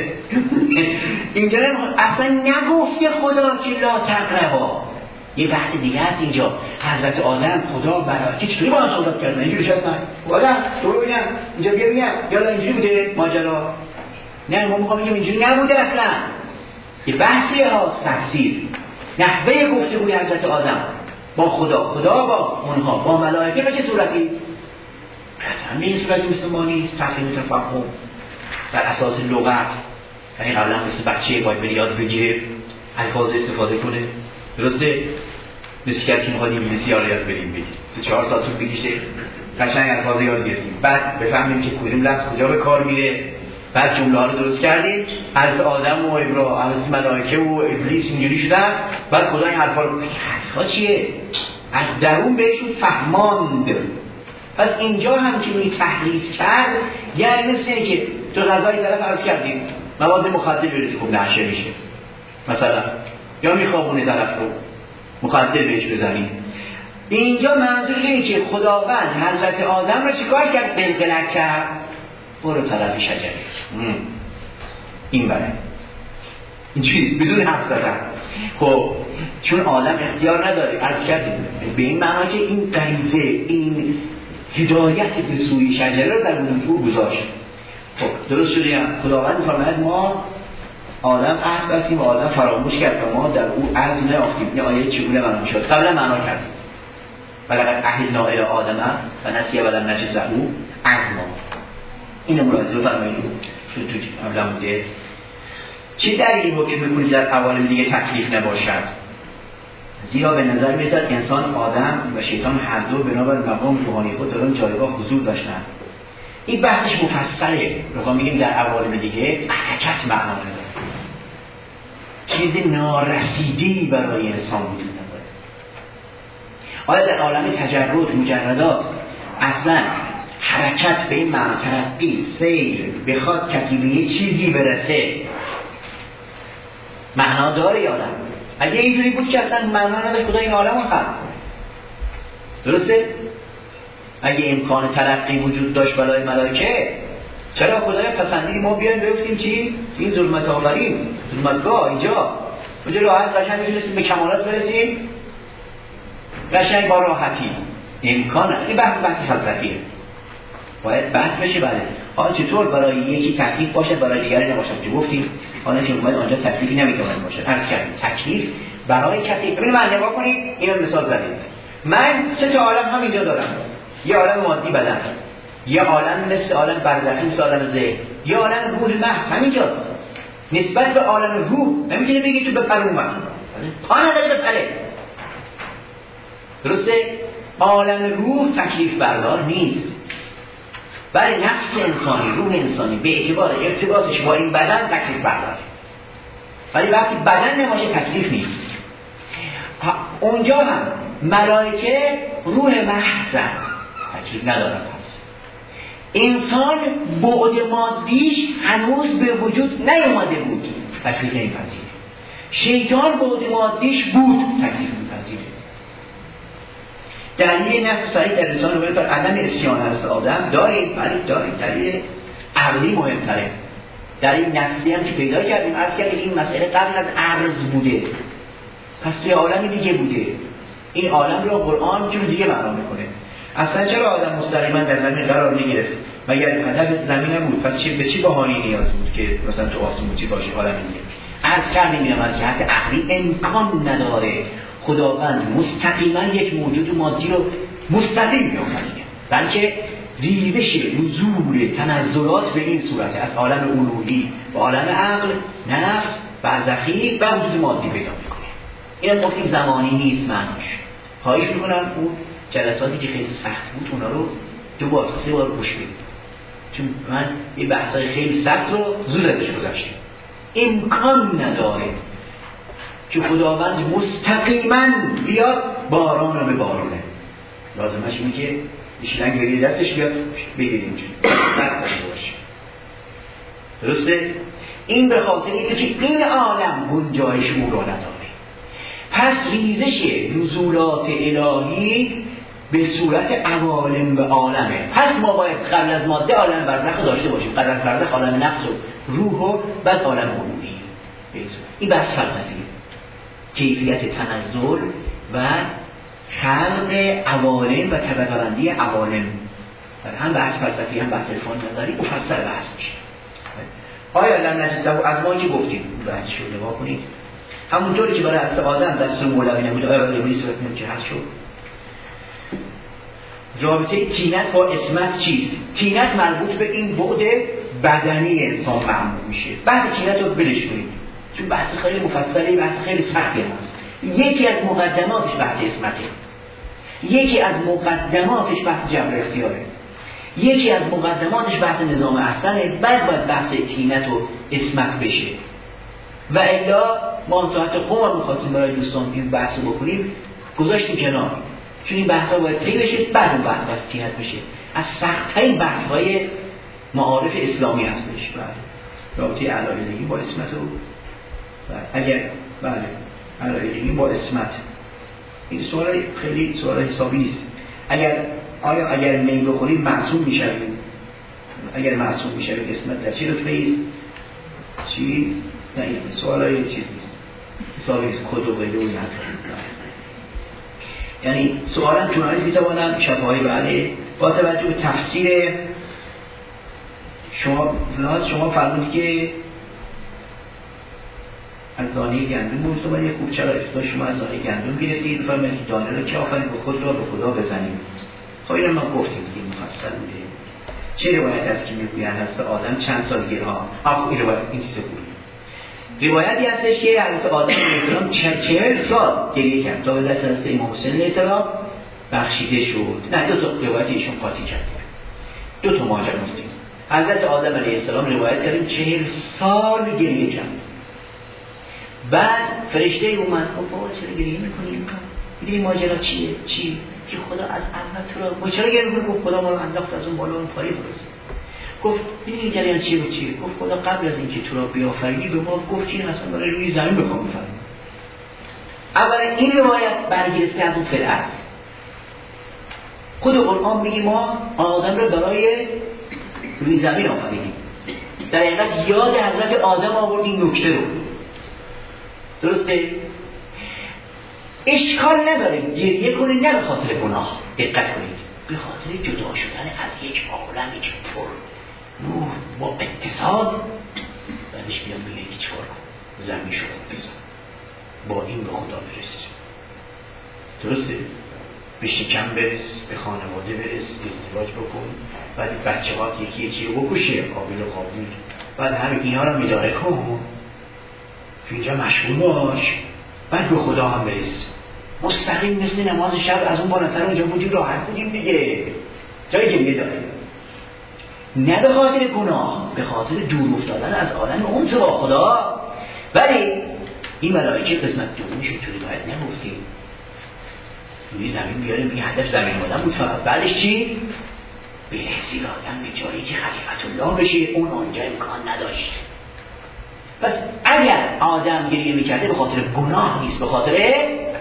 اینجا اصلا نگفته خدا که لا تقربا. یه بحث دیگه هست اینجا. حضرت آدم خدا برای چطوری با هم صحبت کردن؟ اینجوری شستن آدم تو ببینم اینجا بیا ببینم یالا اینجوری بوده ماجرا. نه ما میخوام بگم اینجوری نبوده اصلا. یه بحثی ها تفسیر نحوه گفتگوی حضرت آدم با خدا، خدا با اونها، با ملائکه به چه صورتی؟ قطعا به این صورتی مثل ما نیست. تفهیم تفهم بر اساس لغت، یعنی قبلا مثل بچه باید به یاد بگیره الفاظ استفاده کنه. درسته؟ مثل کسی میخواد انگلیسی یاد یاد بدیم بگیم سه چهار ساعت طول بکشه قشنگ الفاظ یاد گرفتیم، بعد بفهمیم که کدوم لفظ کجا به کار میره، بعد جمله ها رو درست کردیم. از آدم و ابراهیم از ملائکه و ابلیس اینجوری شدن، بعد خدا این حرفا رو حرفا چیه؟ از درون بهشون فهماند. پس اینجا هم که می تحریف کرد یعنی مثل اینه که تو غذای طرف عرض کردیم مواد مخدر بریزی خب نشه میشه مثلا، یا میخوابونه طرف رو مخدر بهش بزنی. اینجا منظور اینه که خداوند حضرت آدم رو چیکار کرد؟ قلقلک کرد برو طرف شجره این بره اینجوری بدون حرف زدن. خب چون آدم اختیار نداره عرض کردیم به این معنا که این غریزه این هدایت به سوی شجره رو در وجود گذاشت. خب درست شده هم خداوند می‌فرماید ما آدم عهد بستیم و آدم فراموش کرد و ما در او عهد نیافتیم. این آیه چگونه معنا می‌شد؟ قبلا معنا کردیم ولقد عهدنا الی آدم و نسی ولم نجد له عزما. اینو ملاحظه بفرمایید چون تو قبلا بوده. چه دلیلی حکم می‌کنه در عوالم دیگه تکلیف نباشد؟ زیرا به نظر می‌رسد انسان آدم و شیطان هر دو بنابر مقام روحانی خود در آن جایگاه حضور داشتند. این بحثش مفصله. می‌خوام بگیم در عوالم دیگه حرکت معنا نداره. چیز نارسیدی برای انسان وجود نداره. آیا در عالم تجرد مجردات اصلا حرکت به این معنی ترقی سیر بخواد کسی به یه چیزی برسه معنا داره یا نه؟ اگه اینجوری بود که اصلا معنا نداره خدا این عالم رو خلق کنه. درسته؟ اگه امکان ترقی وجود داشت بالای ملائکه چرا خدای پسندید ما بیایم بیفتیم چی؟ این ظلمت آوریم ظلمتگاه اینجا اونجا راحت قشنگ میتونستیم به کمالات برسیم قشنگ با راحتی امکان نه. این بحث بحث فلسفیه باید بحث بشه. بله حالا چطور برای یکی تکلیف باشه برای دیگری نباشه که گفتیم حالا که اومد آنجا تکلیفی نمیتونه باشه. عرض کردیم تکلیف برای کسی. ببینید من نگاه کنید اینو مثال زدیم. من سه تا عالم هم اینجا دارم. یه عالم مادی بدن، یه عالم مثل عالم برزخی مثل عالم ذهن، یه عالم روح محض همینجاست. نسبت به عالم روح نمیتونه بگی تو بپر اون وقت پا نداری بپره. درسته؟ عالم روح تکلیف بردار نیست، برای نفس انسانی، روح انسانی به اعتبار ارتباطش با این بدن تکلیف بردار. ولی وقتی بدن نباشه تکلیف نیست. اونجا هم ملائکه روح محض تکلیف ندارن. پس انسان بعد مادیش هنوز به وجود نیومده بود تکلیف نمی‌پذیره. شیطان بعد مادیش بود تکلیف می‌پذیره. دلیل نفس صحیح در رسالة نوبل بر عدم اسیان از آدم داریم، ولی داریم دلیل عقلی مهمتره. دلیل نفسی هم که پیدا کردیم عرض کردیم این مسئله قبل از عرض بوده، پس توی عالم دیگه بوده. این عالم رو قرآن جور دیگه معنا میکنه. اصلا چرا آدم مستقیما در زمین قرار میگرفت؟ مگر هدف زمین نبود؟ پس چی به چی بهانه‌ای نیاز بود که مثلا تو آسمون چی باشه عالم دیگه؟ عرض کردیم اینم از جهت عقلی امکان نداره خداوند مستقیما یک موجود مادی رو مستقیم بیافرینه، بلکه ریزش نزول تنزلات به این صورت از عالم الوهی و عالم عقل، نفس، برزخی و وجود مادی پیدا میکنه. این گفتیم زمانی نیست معناش. خواهش میکنم اون جلساتی که خیلی سخت بود اونا رو دو بار سه بار گوش بدید، چون من این بحثای خیلی سخت رو زود ازش گذشتم. امکان نداره که خداوند مستقیما بیاد باران رو به بارونه. لازمش اینه که ایشلنگ بریه دستش بیاد بگیریم اینجوری بحث داشته باشه. درسته؟ این به خاطر اینه که این عالم گنجایش او را نداره. پس ریزش نزولات الهی به صورت عوالم به عالمه. پس ما باید قبل از ماده عالم برزخ داشته باشیم، قبل از برزخ عالم نفس و روح و بعد عالم الوهی. این بحث فلسفیه، کیفیت تنزل و خلق عوالم و طبقه بندی عوالم. هم بحث فلسفی هم بحث عرفانی نداری، مفصل بحث میشه. آیا لم نجد له از ما که گفتیم بحث شو نگاه کنید، همونطوری که برای اصل آدم دست مولوی نبود آیا برای امروزی صورت نمید که هست شد. رابطه تینت با اسمت چیست؟ تینت مربوط به این بعد بدنی انسان معمول میشه. بحث تینت رو بلش کنید چون بحث خیلی مفصلی، بحث خیلی سختی هست. یکی از مقدماتش بحث اسمته، یکی از مقدماتش بحث جبر اختیاره، یکی از مقدماتش بحث نظام احسنه. بعد باید بحث تینت و اسمت بشه و الا ما تا حتی قوم می‌خواستیم برای دوستان این بحث رو بکنیم گذاشتیم کنار، چون این بحث ها باید طی بشه بعد اون بحث بحث تینت بشه. از سخت‌ترین بحث‌های معارف اسلامی هستش. بله رابطه علایقگی با اسمت و بله. اگر بله علایقگی با اسمت این سوال خیلی سوال حسابی نیست. اگر آیا اگر میل بخوریم معصوم میشویم؟ اگر معصوم میشویم اسمت در چه رتبه‌ای است؟ چی؟ نه این سوالای چیز نیست، حسابی نیست، کد و غیره و این یعنی سوالا جورنالیست میتوانن شفاهی بله با توجه به تفسیر شما لحاظ شما فرمودید که از دانه گندم بود و یک کوچه را افتاد شما از دانه گندم گرفتید فرمودید که دانه را که آفرین به خود را به خدا بزنید. خب این رو ما گفتیم دیگه مفصل بوده. چه روایت هست که میگویند هست آدم چند سال گرها آخ این روایت این چیز بود. روایتی هستش که حضرت آدم علیه السلام چهل سال گریه کرد تا به دست حضرت امام حسین علیه السلام بخشیده شد. نه دو تا روایت ایشون قاطی کرد، دو تا ماجرا هستیم. حضرت آدم علیه السلام روایت کردیم چهل سال گریه کرد. بعد فرشته اومد گفت بابا چرا گریه میکنی؟ میدونی ماجرا چیه؟ چی؟ که خدا از اول تو را چرا گریه میکنی؟ گفت خدا ما رو انداخت از اون بالا اون پایین برسید. گفت میدونی جریان چیه و چیه؟ گفت خدا قبل از اینکه تو را بیافرینی به ما گفت که اصلا برای روی زمین بخوام بفرمایید. اولا این روایت برگرفته از اون فعل است. خود قرآن میگه ما آدم رو برای روی زمین آفریدیم. در حقیقت یاد حضرت آدم آورد این نکته رو. درسته؟ اشکال نداره گریه کنید نه به خاطر گناه، دقت کنید به خاطر جدا شدن از یک عالمی که پر نور با اتصال بعدش بیان بگه که چهار زمین شد بزن با این به خدا برس. درسته؟ به شکم برس، به خانواده برس، ازدواج بکن، بعد بچه هات یکی یکی رو بکشه، قابل و قابل، بعد همه اینها رو میداره کن، اینجا مشغول باش، بعد به خدا هم برس. مستقیم مثل نماز شب از اون بالاتر اونجا بودیم راحت بودیم دیگه، جایی گریه داره. نه به خاطر گناه، به خاطر دور افتادن از عالم اون با خدا. ولی این ملائکه قسمت دومی شد چوری باید نگفتیم روی زمین بیاریم، این هدف زمین بودن بود فقط. بعدش چی؟ برسید آدم به جایی که خلیفت الله بشه. اون آنجا امکان نداشت. پس اگر آدم گریه میکرده به خاطر گناه نیست، به خاطر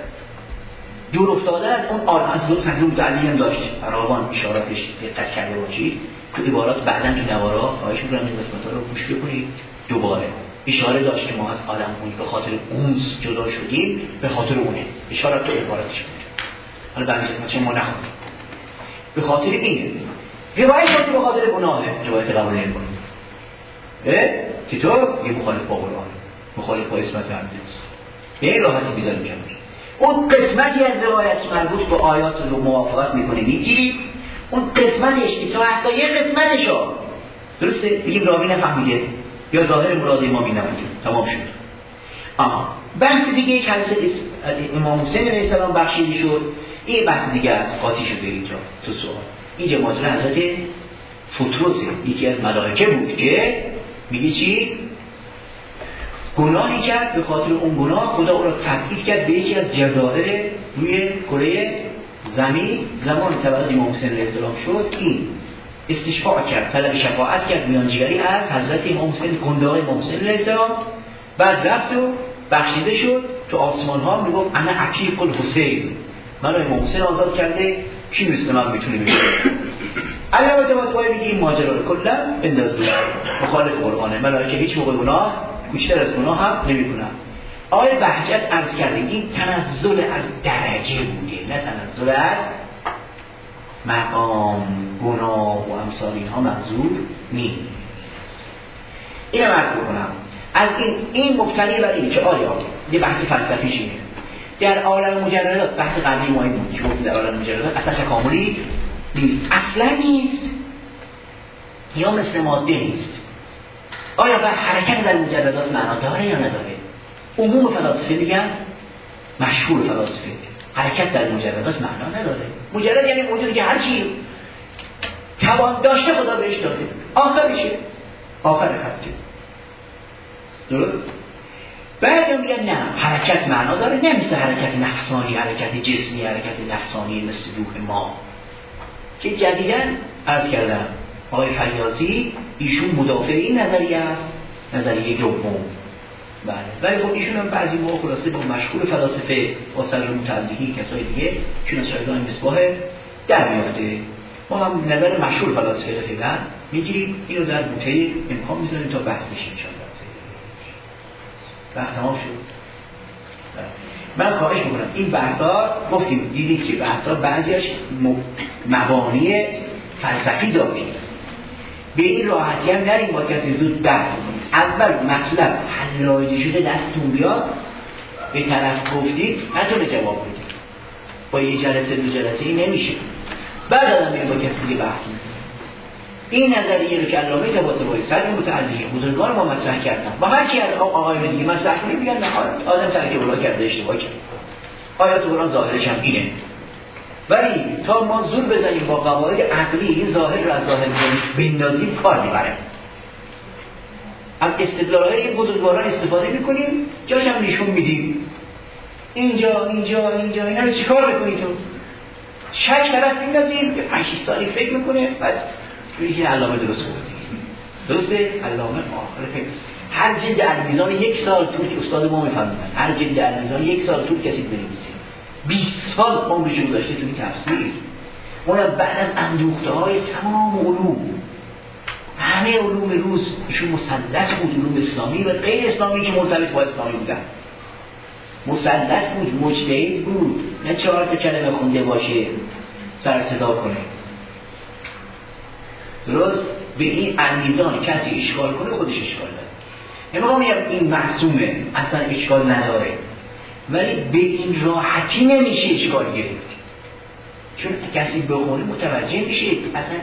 دور افتاده از اون عالم. از دور سنجون متعلی هم داشت فراوان اشاراتش دقت کرده باشید که عبارات بعداً تو نوارا خواهش می‌کنم این قسمت‌ها رو گوش بکنید دوباره. اشاره داشت که ما از عالم اون به خاطر اونس جدا شدیم، به خاطر اونه. اشارات تو عباراتش بود. حالا بعد قسمتش ما نخوندیم. به خاطر اینه. روایت که به خاطر گناهه، روایت قبول نمی‌کنیم. اه؟ چطور؟ یه مخالف با قرآن، مخالف با اسمت حدیث. به این راحتی بیزار می‌کنیم. اون قسمتی از روایت مربوط به آیات رو موافقت می‌کنه می‌گیریم. اون قسمتش که تا حتی یه قسمتشو درسته بگیم راوی نفهمیده یا ظاهر مراد امامی نبوده، تمام شد. اما بحث دیگه یک حدیث امام حسین علیه السلام بخشیده شد. این بحث دیگه از قاطی شده اینجا تو سوال. اینجا ماجرا حضرت فطرس یکی از ملائکه بود که میگه چی؟ گناهی کرد، به خاطر اون گناه خدا او را تبعید کرد به یکی از جزایر روی کره زمین. زمان تولد امام حسین علیه السلام شد، این استشفاع کرد، طلب شفاعت کرد میانجیگری از حضرت امام حسین، گنده‌های امام حسین علیه السلام. بعد رفت و بخشیده شد تو آسمان ها، میگفت انا عتیق الحسین، من امام حسین آزاد کرده، کی مثل من میتونه بگه؟ علامه طباطبایی میگه این ماجرا رو کلا بنداز دور، مخالف قرآنه. ملائکه هیچ موقع گناه بیشتر از گناه هم نمیکنن. آقای بهجت عرض کرده این تنزل از درجه بوده، نه تنزل از مقام، گناه و امثال اینها منظور نیست. اینو عرض بکنم. از این این مبتنی بر اینه که آیا یه بحث فلسفیش اینه در عالم مجردات، بحث قبلی ما این بود که گفتیم در عالم مجردات اصلا تکاملی نیست، اصلا نیست، یا مثل ماده نیست. آیا به حرکت در مجردات معنا داره یا نداره؟ عموم فلاسفه میگن، مشهور فلاسفه، حرکت در مجردات معنا نداره. مجرد یعنی موجودی که هر چی توان داشته خدا بهش داده، آخرشه، آخر خطه. درست؟ بعضی میگن نه، حرکت معنا داره، نه مثل حرکت نفسانی، حرکت جسمی، حرکت نفسانی مثل روح ما که جدیداً عرض کردم آقای فیاضی ایشون مدافع این نظریه است، نظریه دوم. بله، ولی خب ایشون هم بعضی موقع خلاصه با مشهور فلاسفه با سر متعلقی کسای دیگه چون از شایدان مصباح در میافته. ما هم نظر مشهور فلاسفه رفیقا میگیریم، اینو در بوته امکان میذاریم تا بحث بشه انشاءالله. بحث تمام شد. من خواهش میکنم این بحثا گفتیم دیدید که بحثا بعضیاش مبانی فلسفی داشت، به این راحتی هم نریم با کسی زود بحث کنیم. اول مطلب حلایجی شده دستتون بیاد به طرف گفتید نتونه جواب بدید، با یه جلسه دو جلسه این نمیشه. بعد آدم میره با کسی دیگه بحث میکنه. این نظریه رو که علامه طباطبایی سر متعلقی بزرگان ما مطرح کردن با هر کی از آقایون دیگه مطرح کنید میگن نه آدم ترک اولا کرده، اشتباه کرده. آیات قرآن ظاهرش هم اینه، ولی تا ما زور بزنیم با قواعد عقلی این ظاهر رو از ظاهر بندازیم کار میبره. از استدلال‌های بزرگواران استفاده میکنیم، جاش هم نشون میدیم اینجا اینجا اینجا اینا رو چیکار میکنید تو؟ شش طرف میندازیم که پنج شش سالی فکر میکنه، بعد توی علامه درست کنید. درسته؟ علامه آخره هر جلد المیزان یک سال طول که استاد ما میفهمیدن، هر جلد المیزان یک سال طول کسی بنویسه، بیست سال عمرش رو گذاشته توی تفسیر. اونم بعد از اندوخته‌های تمام علوم، همه علوم روز ایشون مسلط بود، علوم اسلامی و غیر اسلامی که مرتبط با اسلامی بودن، مسلط بود، مجتهد بود، نه چهار تا کلمه خونده باشه سر صدا کنه. درست به این انیزان کسی اشکال کنه خودش اشکال داره. نمیخوام بگم این معصومه اصلا اشکال نداره، ولی به این راحتی نمیشه اشکال گرفت، چون کسی بخونه متوجه میشه اصلا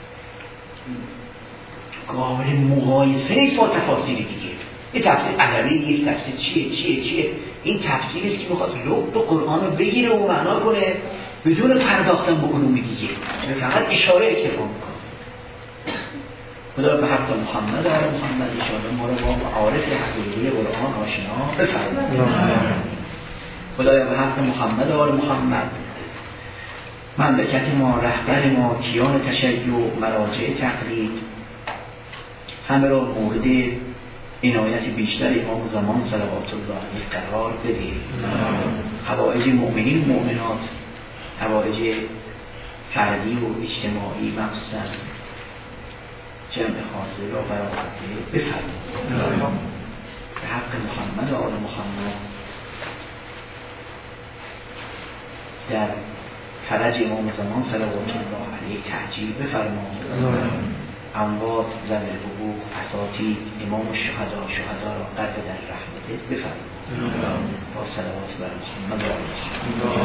قابل مقایسه نیست با تفاسیر دیگه. یه تفسیر عربی، یک تفسیر چیه چیه چیه این تفسیری است که میخواد لب قرآن رو بگیره و معنا کنه بدون پرداختن به علوم دیگه، فقط اشاره اکتفا میکنه. خدا به حق محمد آل محمد اشاره ما رو با عارف حقیقی قرآن آشنا بفرماید. خدایا به حق محمد آل محمد مملکت ما، رهبر ما، کیان تشیع، مراجع تقلید همه را مورد عنایت بیشتر امام زمان صلوات الله علیه قرار بده. حوائج مؤمنین و مؤمنات، حوائج فردی و اجتماعی مخصوصا جمع خاصه را برآورده بفرمایید. به حق محمد آل محمد در فرج امام زمان صلوات الله علیه تعجیل بفرمایید. اموات زن الحقوق اساتید امام الشهدا شهدا را قرب در رحمتت بفرمایید. با صلوات بر محمد و آل محمد.